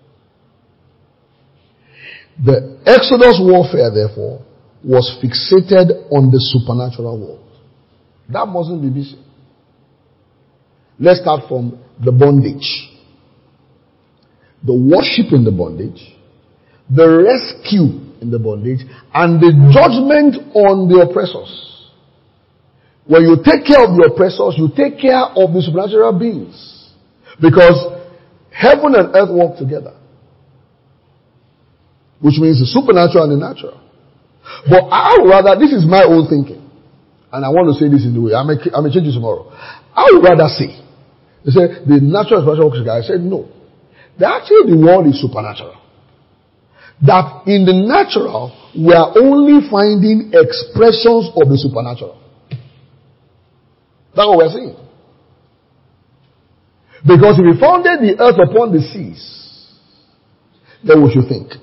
A: The Exodus warfare, therefore, was fixated on the supernatural world. That mustn't be missing. Let's start from the bondage. The worship in the bondage, the rescue in the bondage, and the judgment on the oppressors. When you take care of the oppressors, you take care of the supernatural beings. Because heaven and earth work together. Which means the supernatural and the natural. But I would rather, this is my own thinking, and I want to say this in the way, I may change it tomorrow. I would rather say, they say, the natural and supernatural works together. I said, no. Actually, the world is supernatural. That in the natural, we are only finding expressions of the supernatural. That's what we're saying. Because if we founded the earth upon the seas, then we should think.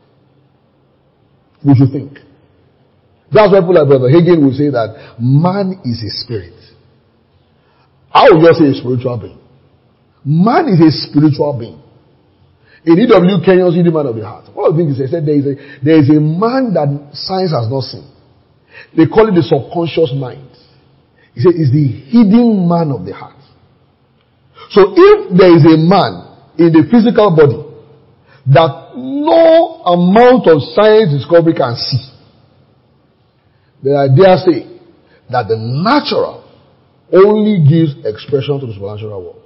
A: We should think. That's why people like Brother Hagin will say that man is a spirit. I would just say a spiritual being. Man is a spiritual being. In E.W. Kenyon's Hidden Man of the Heart, one of the things he said, there is a man that science has not seen. They call it the subconscious mind. He said it's the hidden man of the heart. So if there is a man in the physical body that no amount of science discovery can see, then I dare say that the natural only gives expression to the supernatural world.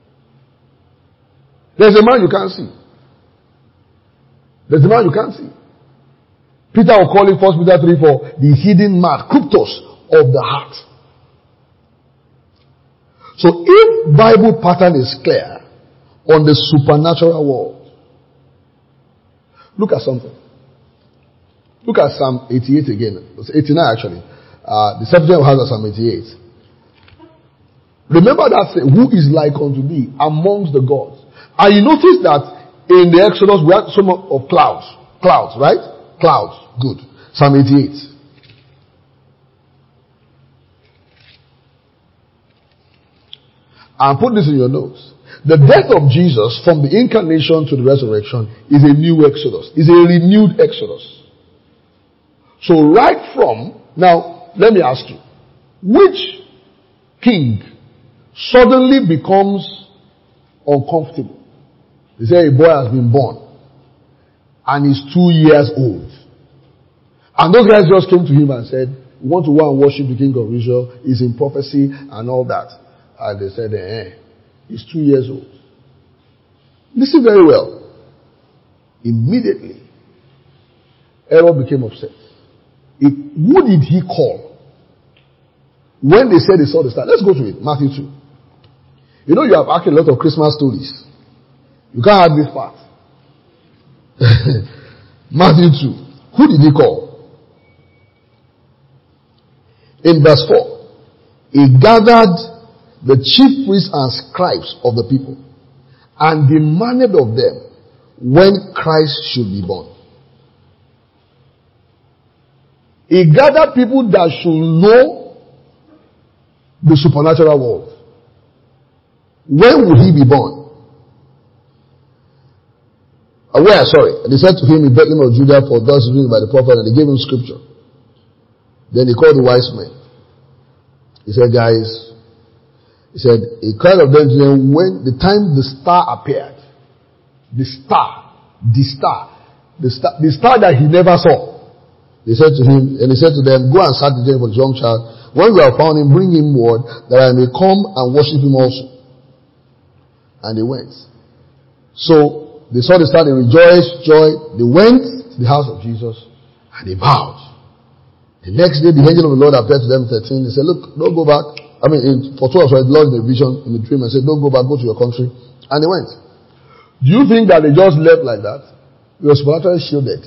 A: There's a man you can't see. There's a man you can't see. Peter will call it 1 Peter 3:4 the hidden man, kryptos of the heart. So if Bible pattern is clear on the supernatural world, look at something. Look at Psalm 88 again. It's 89 actually. The Septuagint has Psalm 88. Remember that saying, who is like unto thee amongst the gods? And you notice that in the Exodus we had some of clouds. Clouds, right? Clouds. Good. Psalm 88. And put this in your notes. The death of Jesus from the incarnation to the resurrection is a new Exodus. Is a renewed Exodus. So right from, now let me ask you, which king suddenly becomes uncomfortable? They say a boy has been born and he's 2 years old. And those guys just came to him and said, we want to go and worship the king of Israel. He's in prophecy and all that. And they said, he's 2 years old. Listen very well. Immediately, Herod became upset. Who did he call? When they said they saw the star. Let's go to it. Matthew 2. You know you have actually a lot of Christmas stories. You can't have this part. Matthew 2. Who did he call? In verse 4. He gathered the chief priests and scribes of the people and demanded of them when Christ should be born. He gathered people that should know the supernatural world. When would he be born? They said to him in Bethlehem of Judah, for thus is written by the prophet, and they gave him scripture. Then he called the wise men. He said, guys, he said, he cried of them to them when the time the star appeared. The star that he never saw. They said to him, and he said to them, go and start the journey for the young child. When we have found him, bring him word that I may come and worship him also. And they went. So they saw the star, they rejoiced, joy. They went to the house of Jesus and they bowed. The next day, the angel of the Lord appeared to them 13. They said, look, don't go back. For 12, the Lord in the vision, in the dream, and said, don't go back, go to your country. And they went. Do you think that they just left like that? They were supernaturally shielded.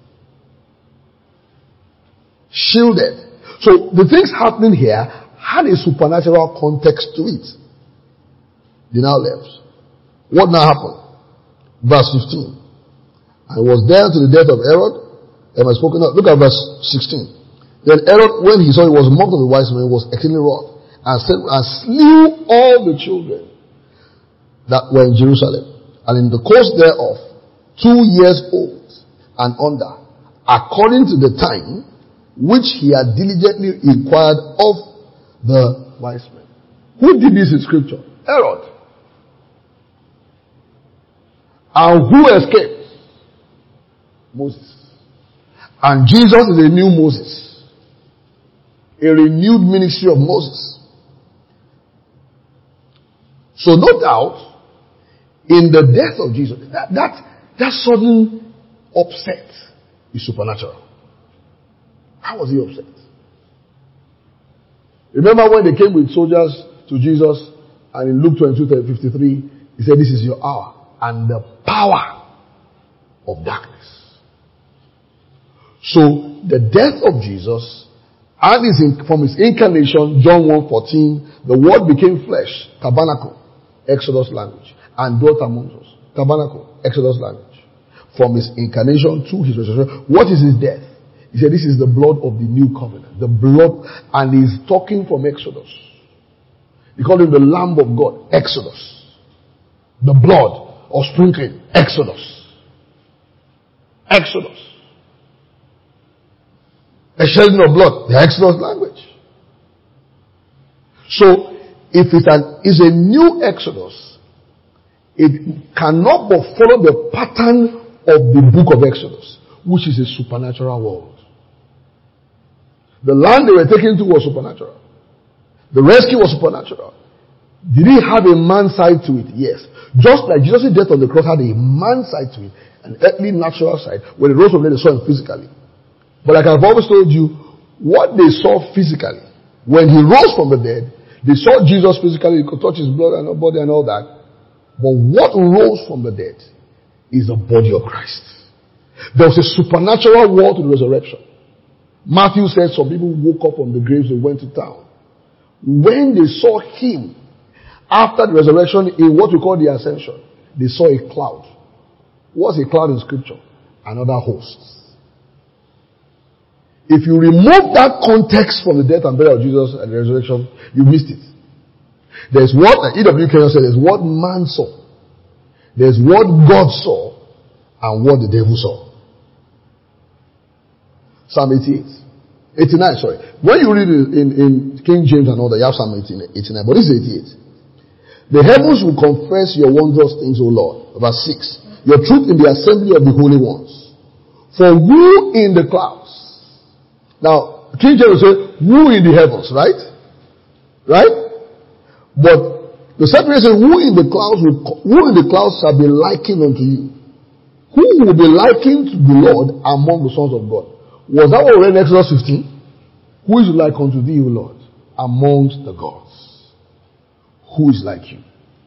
A: Shielded. So the things happening here had a supernatural context to it. They now left. What now happened? Verse 15. And it was there to the death of Herod. Am I spoken of? Look at verse 16. Then Herod, when he saw he was mocked of the wise men, was exceedingly wroth, and slew all the children that were in Jerusalem, and in the course thereof 2 years old and under, according to the time which he had diligently inquired of the wise men. Who did this in scripture? Herod. And who escaped? Moses. And Jesus is a new Moses. A renewed ministry of Moses. So no doubt, in the death of Jesus, that sudden upset is supernatural. How was he upset? Remember when they came with soldiers to Jesus, and in Luke 22:53, he said, "This is your hour and the power of darkness." So the death of Jesus and from his incarnation, John 1:14, the word became flesh, tabernacle, Exodus language, and dwelt among us. Tabernacle, Exodus language. From his incarnation to his resurrection. What is his death? He said, this is the blood of the new covenant. The blood, and he's talking from Exodus. He called him the Lamb of God, Exodus. The blood of sprinkling, Exodus. Exodus. A shedding of blood, the Exodus language. So, if it's a new Exodus, it cannot but follow the pattern of the book of Exodus, which is a supernatural world. The land they were taken to was supernatural. The rescue was supernatural. Did it have a man side to it? Yes. Just like Jesus' death on the cross had a man side to it, an earthly natural side. When he rose from the dead, they saw him physically. But like I've always told you, what they saw physically, when he rose from the dead, they saw Jesus physically, he could touch his blood and body and all that. But what rose from the dead is the body of Christ. There was a supernatural world to the resurrection. Matthew said some people woke up from the graves and went to town. When they saw him, after the resurrection, in what we call the ascension, they saw a cloud. What's a cloud in scripture? Another host. If you remove that context from the death and burial of Jesus and the resurrection, you missed it. There's what E.W. Kenyon said, there's what man saw. There's what God saw and what the devil saw. Psalm 89, sorry. When you read it in King James and all that, you have Psalm 89, but this is 88. The heavens will confess your wondrous things, O Lord. Verse 6. Your truth in the assembly of the holy ones. For who in the clouds? Now, King James will say, who in the heavens, right? Right? But the Septuagint says, who in the clouds shall be likened unto you? Who will be likened to the Lord among the sons of God? Was that what we read in Exodus 15? Who is like unto thee, O Lord, amongst the gods? Who is like you?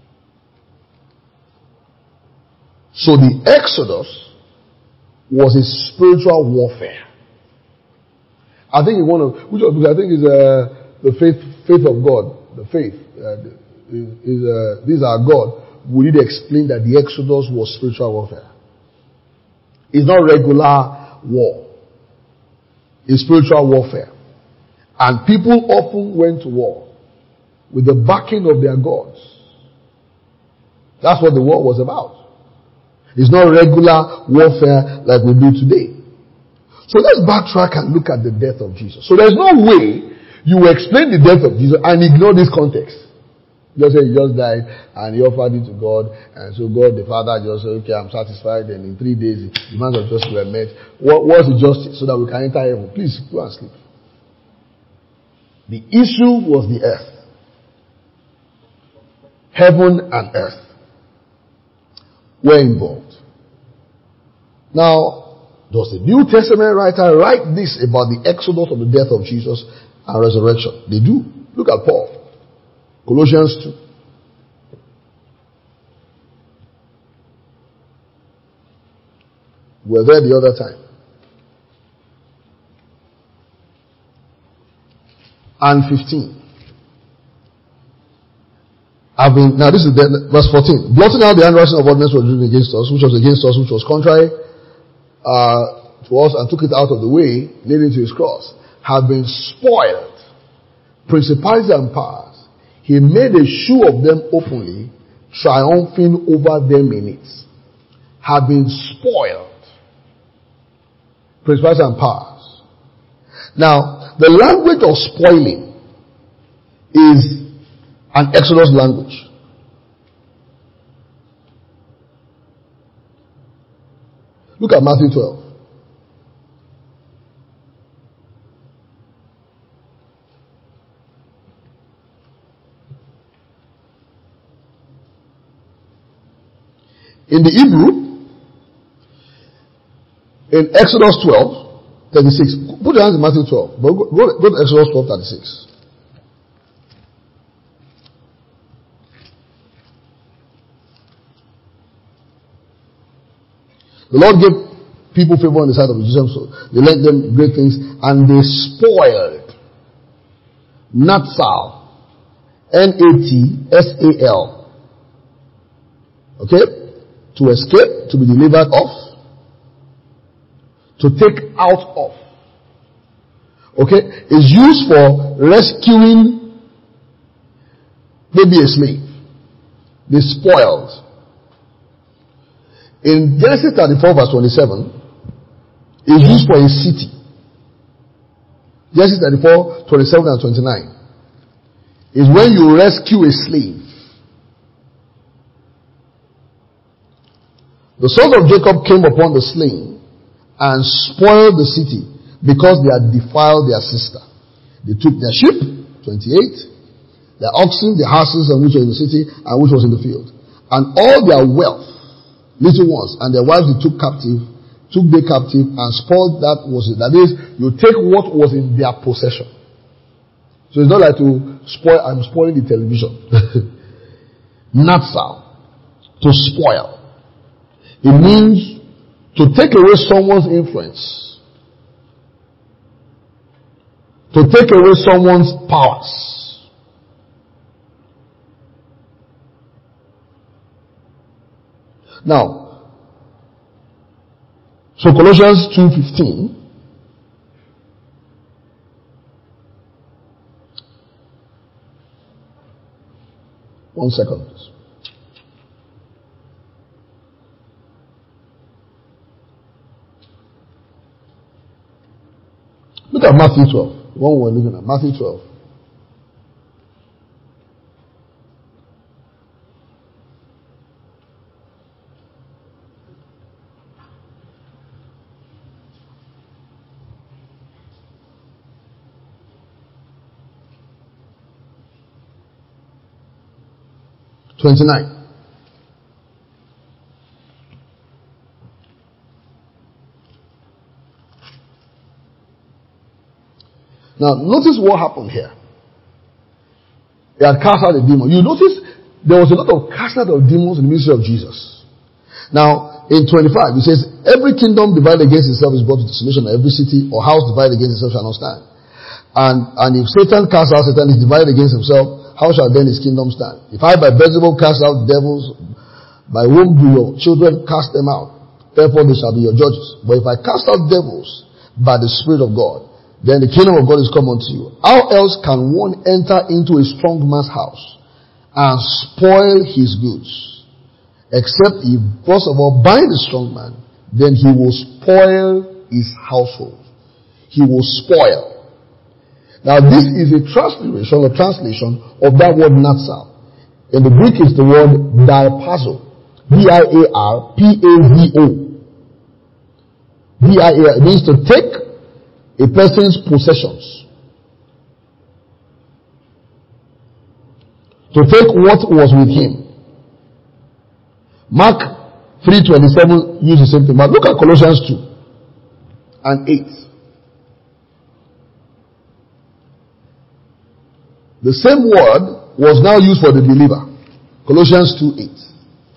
A: So the Exodus was a spiritual warfare. I think one of which of I think is the faith of God. The faith these are God. We need to explain that the Exodus was spiritual warfare. It's not regular war. It's spiritual warfare. And people often went to war with the backing of their gods. That's what the war was about. It's not regular warfare like we do today. So let's backtrack and look at the death of Jesus. So there's no way you explain the death of Jesus and ignore this context. Just say he just died and he offered it to God, and so God the Father just said, okay, I'm satisfied, and in 3 days the demands of justice were met. What's the justice so that we can enter heaven? Please go and sleep. The issue was the earth. Heaven and earth were involved. Now, does the New Testament writer write this about the exodus of the death of Jesus and resurrection? They do. Look at Paul. Colossians 2. We were there the other time. And 15. Now this is verse 14. Blotting out the handwriting of ordinance was written against us, which was contrary to us, and took it out of the way, leading to his cross, have been spoiled. Principalities and powers He made a show of them openly, triumphing over them in it, having spoiled principalities and powers. Now, the language of spoiling is an Exodus language. Look at Matthew 12. In the Hebrew, in Exodus 12:36, put your hands in Matthew 12, but go to Exodus 12:36. The Lord gave people favor on the side of the Egyptians, so they lent them great things, and they spoiled Natsal, Natsal, okay, to escape, to be delivered of, to take out of, okay, is used for rescuing maybe a slave. They spoiled. In Genesis 34:27, is used for a city. Genesis 34:27 and 29 is when you rescue a slave. The sons of Jacob came upon the slain and spoiled the city because they had defiled their sister. They took their sheep, 28, their oxen, their horses, and which was in the city and which was in the field, and all their wealth, little ones, and their wives they took they captive and spoiled that was it. That is, you take what was in their possession. So it's not like to spoil, I'm spoiling the television. Natsal, to spoil. It means to take away someone's influence, to take away someone's powers. Now, so Colossians 2:15. One second, please. Look at Matthew 12. One we're looking at. Matthew 12. Now, notice what happened here. They had cast out a demon. You notice there was a lot of cast out of demons in the ministry of Jesus. Now, in 25, it says, every kingdom divided against itself is brought to desolation, and every city or house divided against itself shall not stand. And if Satan cast out Satan is divided against himself, how shall then his kingdom stand? If I by Beelzebul cast out devils, by whom do your children cast them out? Therefore they shall be your judges. But if I cast out devils by the Spirit of God, then the kingdom of God is come unto you. How else can one enter into a strong man's house and spoil his goods? Except he first of all bind the strong man, then he will spoil his household. He will spoil. Now this is a translation of that word natsal. In the Greek is the word diapazo. D-I-A-R-P-A-Z-O. D-I-A-R. It means to take a person's possessions. To take what was with him. Mark 3:27 uses the same thing. But look at Colossians 2 and 8. The same word was now used for the believer. Colossians 2:8.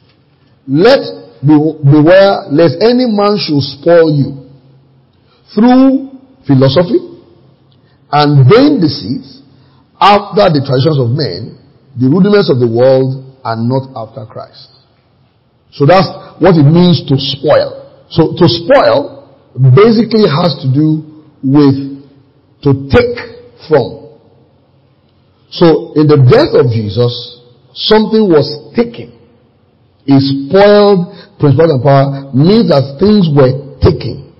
A: Beware lest any man should spoil you through philosophy and vain deceits, after the traditions of men, the rudiments of the world, and not after Christ. So that's what it means to spoil. So to spoil basically has to do with to take from, So, in the death of Jesus, something was taken. A spoiled principality and power means that things were taken.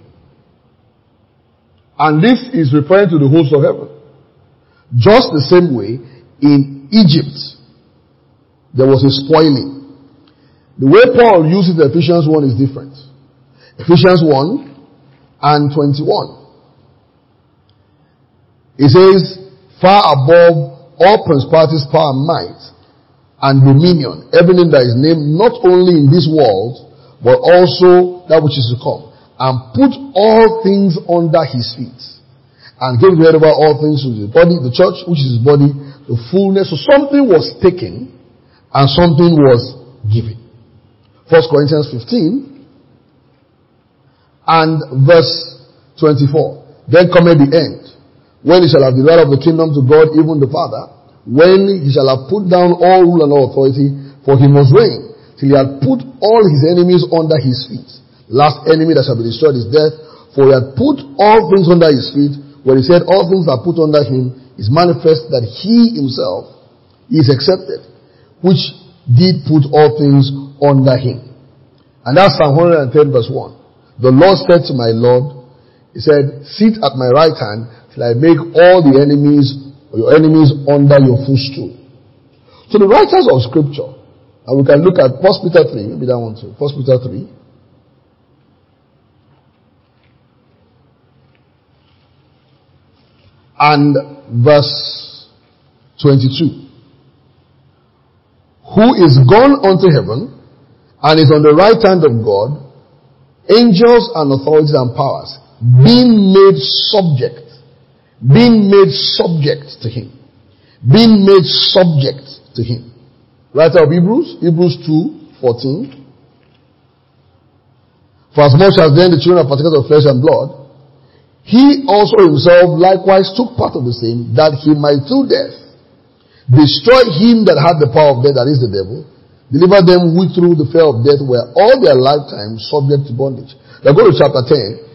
A: And this is referring to the host of heaven. Just the same way, in Egypt, there was a spoiling. The way Paul uses Ephesians 1 is different. Ephesians 1 and 21. It says, far above all principalities, power, and might, and dominion, everything that is named not only in this world, but also that which is to come, and put all things under his feet, and gave head over all things to the body, the church, which is his body, the fullness. So something was taken, and something was given. 1 Corinthians 15, and verse 24. Then cometh the end, when he shall have delivered of the kingdom to God, even the Father, when he shall have put down all rule and all authority, for he must reign, till he had put all his enemies under his feet. Last enemy that shall be destroyed is death, for he had put all things under his feet. When he said all things are put under him, is manifest that he himself is accepted, which did put all things under him. And that's Psalm 110 verse 1. The Lord said to my Lord, he said, sit at my right hand till I make all the enemies, or your enemies, under your footstool. So the writers of scripture, and we can look at 1 Peter 3, maybe that one too. 1 Peter 3. And verse 22. Who is gone unto heaven, and is on the right hand of God, angels and authorities and powers, being made subject to him. Being made subject to him. Writer of Hebrews 2:14. For as much as then the children are partakers of flesh and blood, he also himself likewise took part of the same, that he might through death destroy him that had the power of death, that is the devil, deliver them which through the fear of death were all their lifetime subject to bondage. Now go to chapter 10.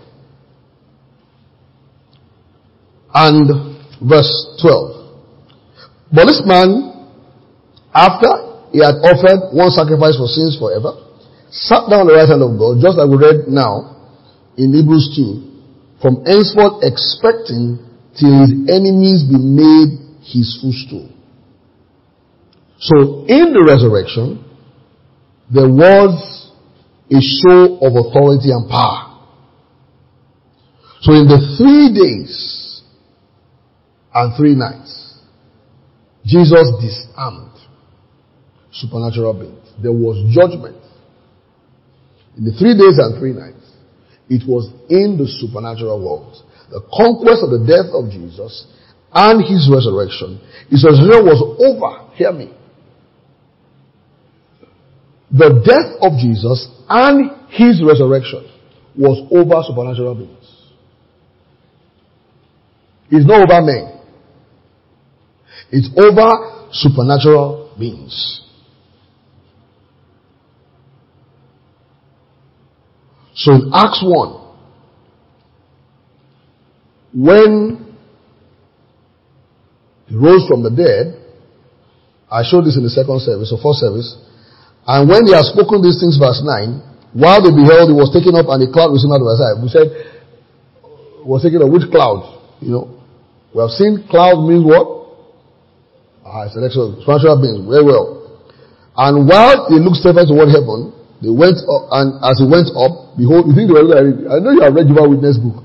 A: And verse 12. But this man, after he had offered one sacrifice for sins forever, sat down on the right hand of God, just like we read now in Hebrews 2, from henceforth expecting till his enemies be made his footstool. So in the resurrection, there was a show of authority and power. So in the 3 days and 3 nights, Jesus disarmed supernatural beings. There was judgment. In the 3 days and 3 nights, it was in the supernatural world. The conquest of the death of Jesus and his resurrection. His resurrection was over. Hear me. The death of Jesus and his resurrection was over supernatural beings. It's not over men. It's over supernatural beings. So in Acts 1, when he rose from the dead, I showed this in the second service, or first service, and when they had spoken these things, verse 9, while they beheld, he was taken up and a cloud received out of his sight. We said, was taken up, which cloud? You know, we have seen cloud means what? It's an extra spiritual beings, very well. And while they looked steadfast toward heaven, they went up, and as he went up, behold, you think they were looking at it? I know you have read Jehovah's Witness book.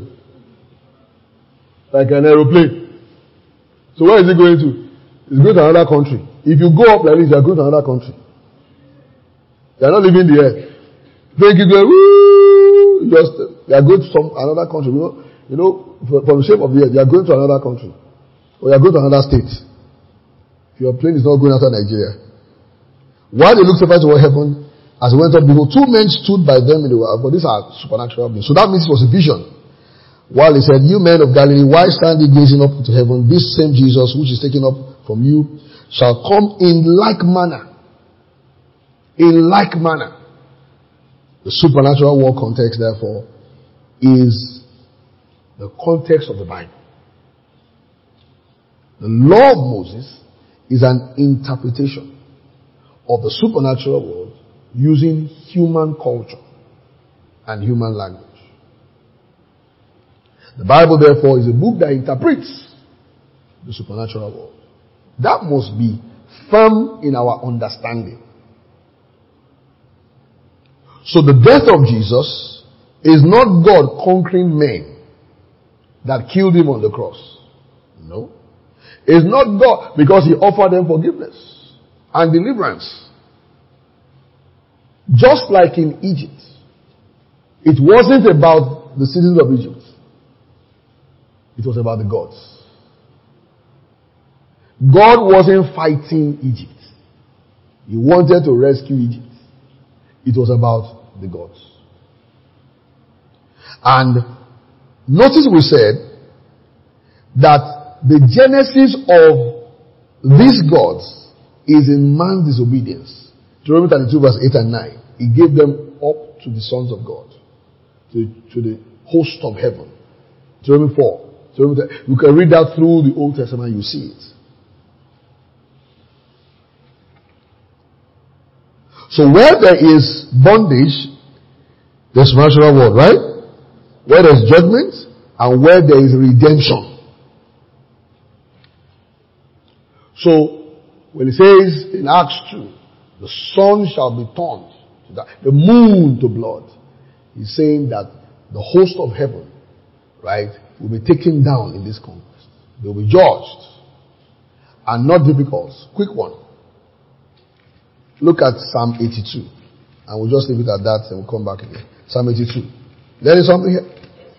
A: Like an aeroplane. So where is it going to? It's going to another country. If you go up like this, you are going to another country. You are not leaving the earth. Then you go, woo, you are going to another country. You know, from the shape of the earth, you are going to another country. Or you are going to another state. Your plane is not going after Nigeria. While they looked up toward heaven, as he went up, behold, 2 men stood by them in the world. But these are supernatural beings. So that means it was a vision. While he said, you men of Galilee, why stand ye gazing up into heaven? This same Jesus, which is taken up from you, shall come in like manner. In like manner. The supernatural world context, therefore, is the context of the Bible. The law of Moses is an interpretation of the supernatural world using human culture and human language. The Bible, therefore, is a book that interprets the supernatural world. That must be firm in our understanding. So the death of Jesus is not God conquering men that killed him on the cross. No. It's not God because he offered them forgiveness and deliverance. Just like in Egypt, it wasn't about the citizens of Egypt. It was about the gods. God wasn't fighting Egypt. He wanted to rescue Egypt. It was about the gods. And notice we said that the genesis of these gods is in man's disobedience. Deuteronomy 32 verse 8 and 9. He gave them up to the sons of God, to the host of heaven. Deuteronomy 4. You can read that through the Old Testament, you see it. So where there is bondage, there's supernatural world, right? Where there's judgment and where there is redemption. So when it says in Acts 2, the sun shall be turned to that, the moon to blood, he's saying that the host of heaven, right, will be taken down in this conquest. They will be judged. And not difficult. Quick one. Look at Psalm 82. And we'll just leave it at that and we'll come back again. Psalm 82. There is something here.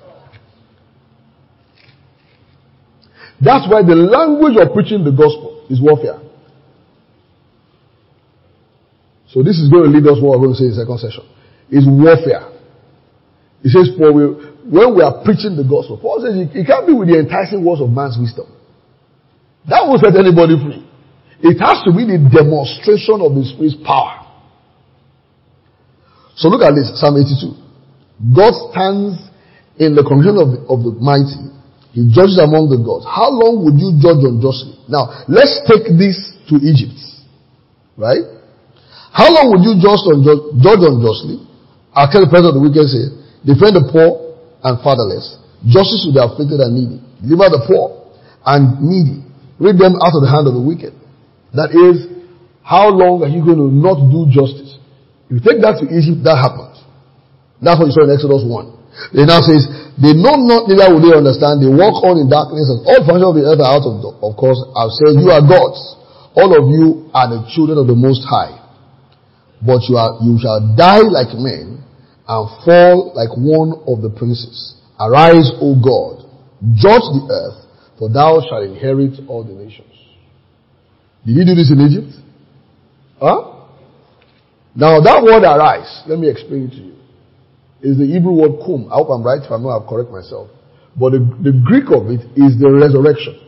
A: That's why the language of preaching the gospel is warfare. So this is going to lead us what we're going to say in the second session. It's warfare. He says, when we are preaching the gospel, Paul says it can't be with the enticing words of man's wisdom. That won't set anybody free. It has to be the demonstration of the Spirit's power. So look at this, Psalm 82. God stands in the congregation of the mighty. He judges among the gods. How long would you judge unjustly? Now, let's take this to Egypt. Right? How long would you judge unjustly? I'll tell the president of the wicked say, defend the poor and fatherless. Justice to the afflicted and needy. Deliver the poor and needy. Rid them out of the hand of the wicked. That is, how long are you going to not do justice? If you take that to Egypt, that happened. That's what you saw in Exodus 1. It now says, they know not, neither will they understand. They walk on in darkness, and all functions of the earth are out of course. I've said, you are gods. All of you are the children of the Most High. But you shall die like men and fall like one of the princes. Arise, O God, judge the earth, for thou shalt inherit all the nations. Did he do this in Egypt? Huh? Now that word arise, let me explain it to you. Is the Hebrew word kum. I hope I'm right. If I'm not, I'll correct myself. But the Greek of it is the resurrection.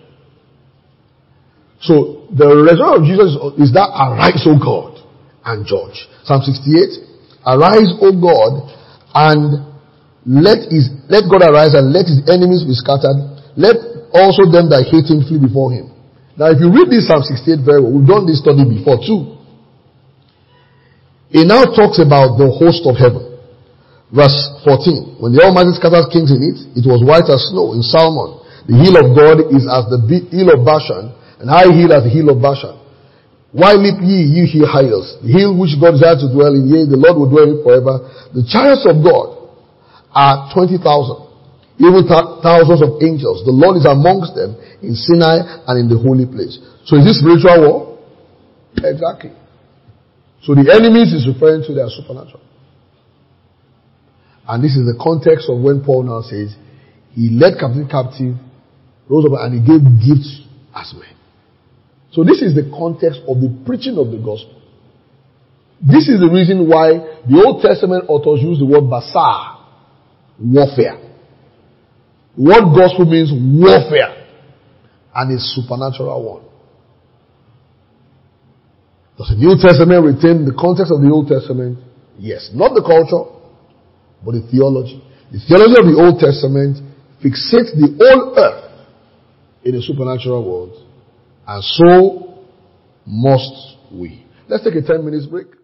A: So the resurrection of Jesus is that arise, O God, and judge. Psalm 68. Arise, O God, and let God arise and let his enemies be scattered. Let also them that hate him flee before him. Now if you read this Psalm 68 very well, we've done this study before too. It now talks about the host of heaven. Verse 14. When the Almighty scatters kings in it, it was white as snow in Salmon. The hill of God is as the hill of Bashan, and high hill as the hill of Bashan. Why leap ye hill hills? The hill which God desired to dwell in, yea, the Lord will dwell in forever. The chariots of God are 20,000, even thousands of angels. The Lord is amongst them in Sinai and in the holy place. So is this spiritual war? Exactly. So the enemies is referring to their supernatural. And this is the context of when Paul now says, he led captive, rose up, and he gave gifts as men. So this is the context of the preaching of the gospel. This is the reason why the Old Testament authors use the word basar, warfare. The word gospel means warfare, and it's supernatural one. Does the New Testament retain the context of the Old Testament? Yes. Not the culture, but the theology. The theology of the Old Testament fixates the whole earth in a supernatural world. And so must we. Let's take a 10 minutes break.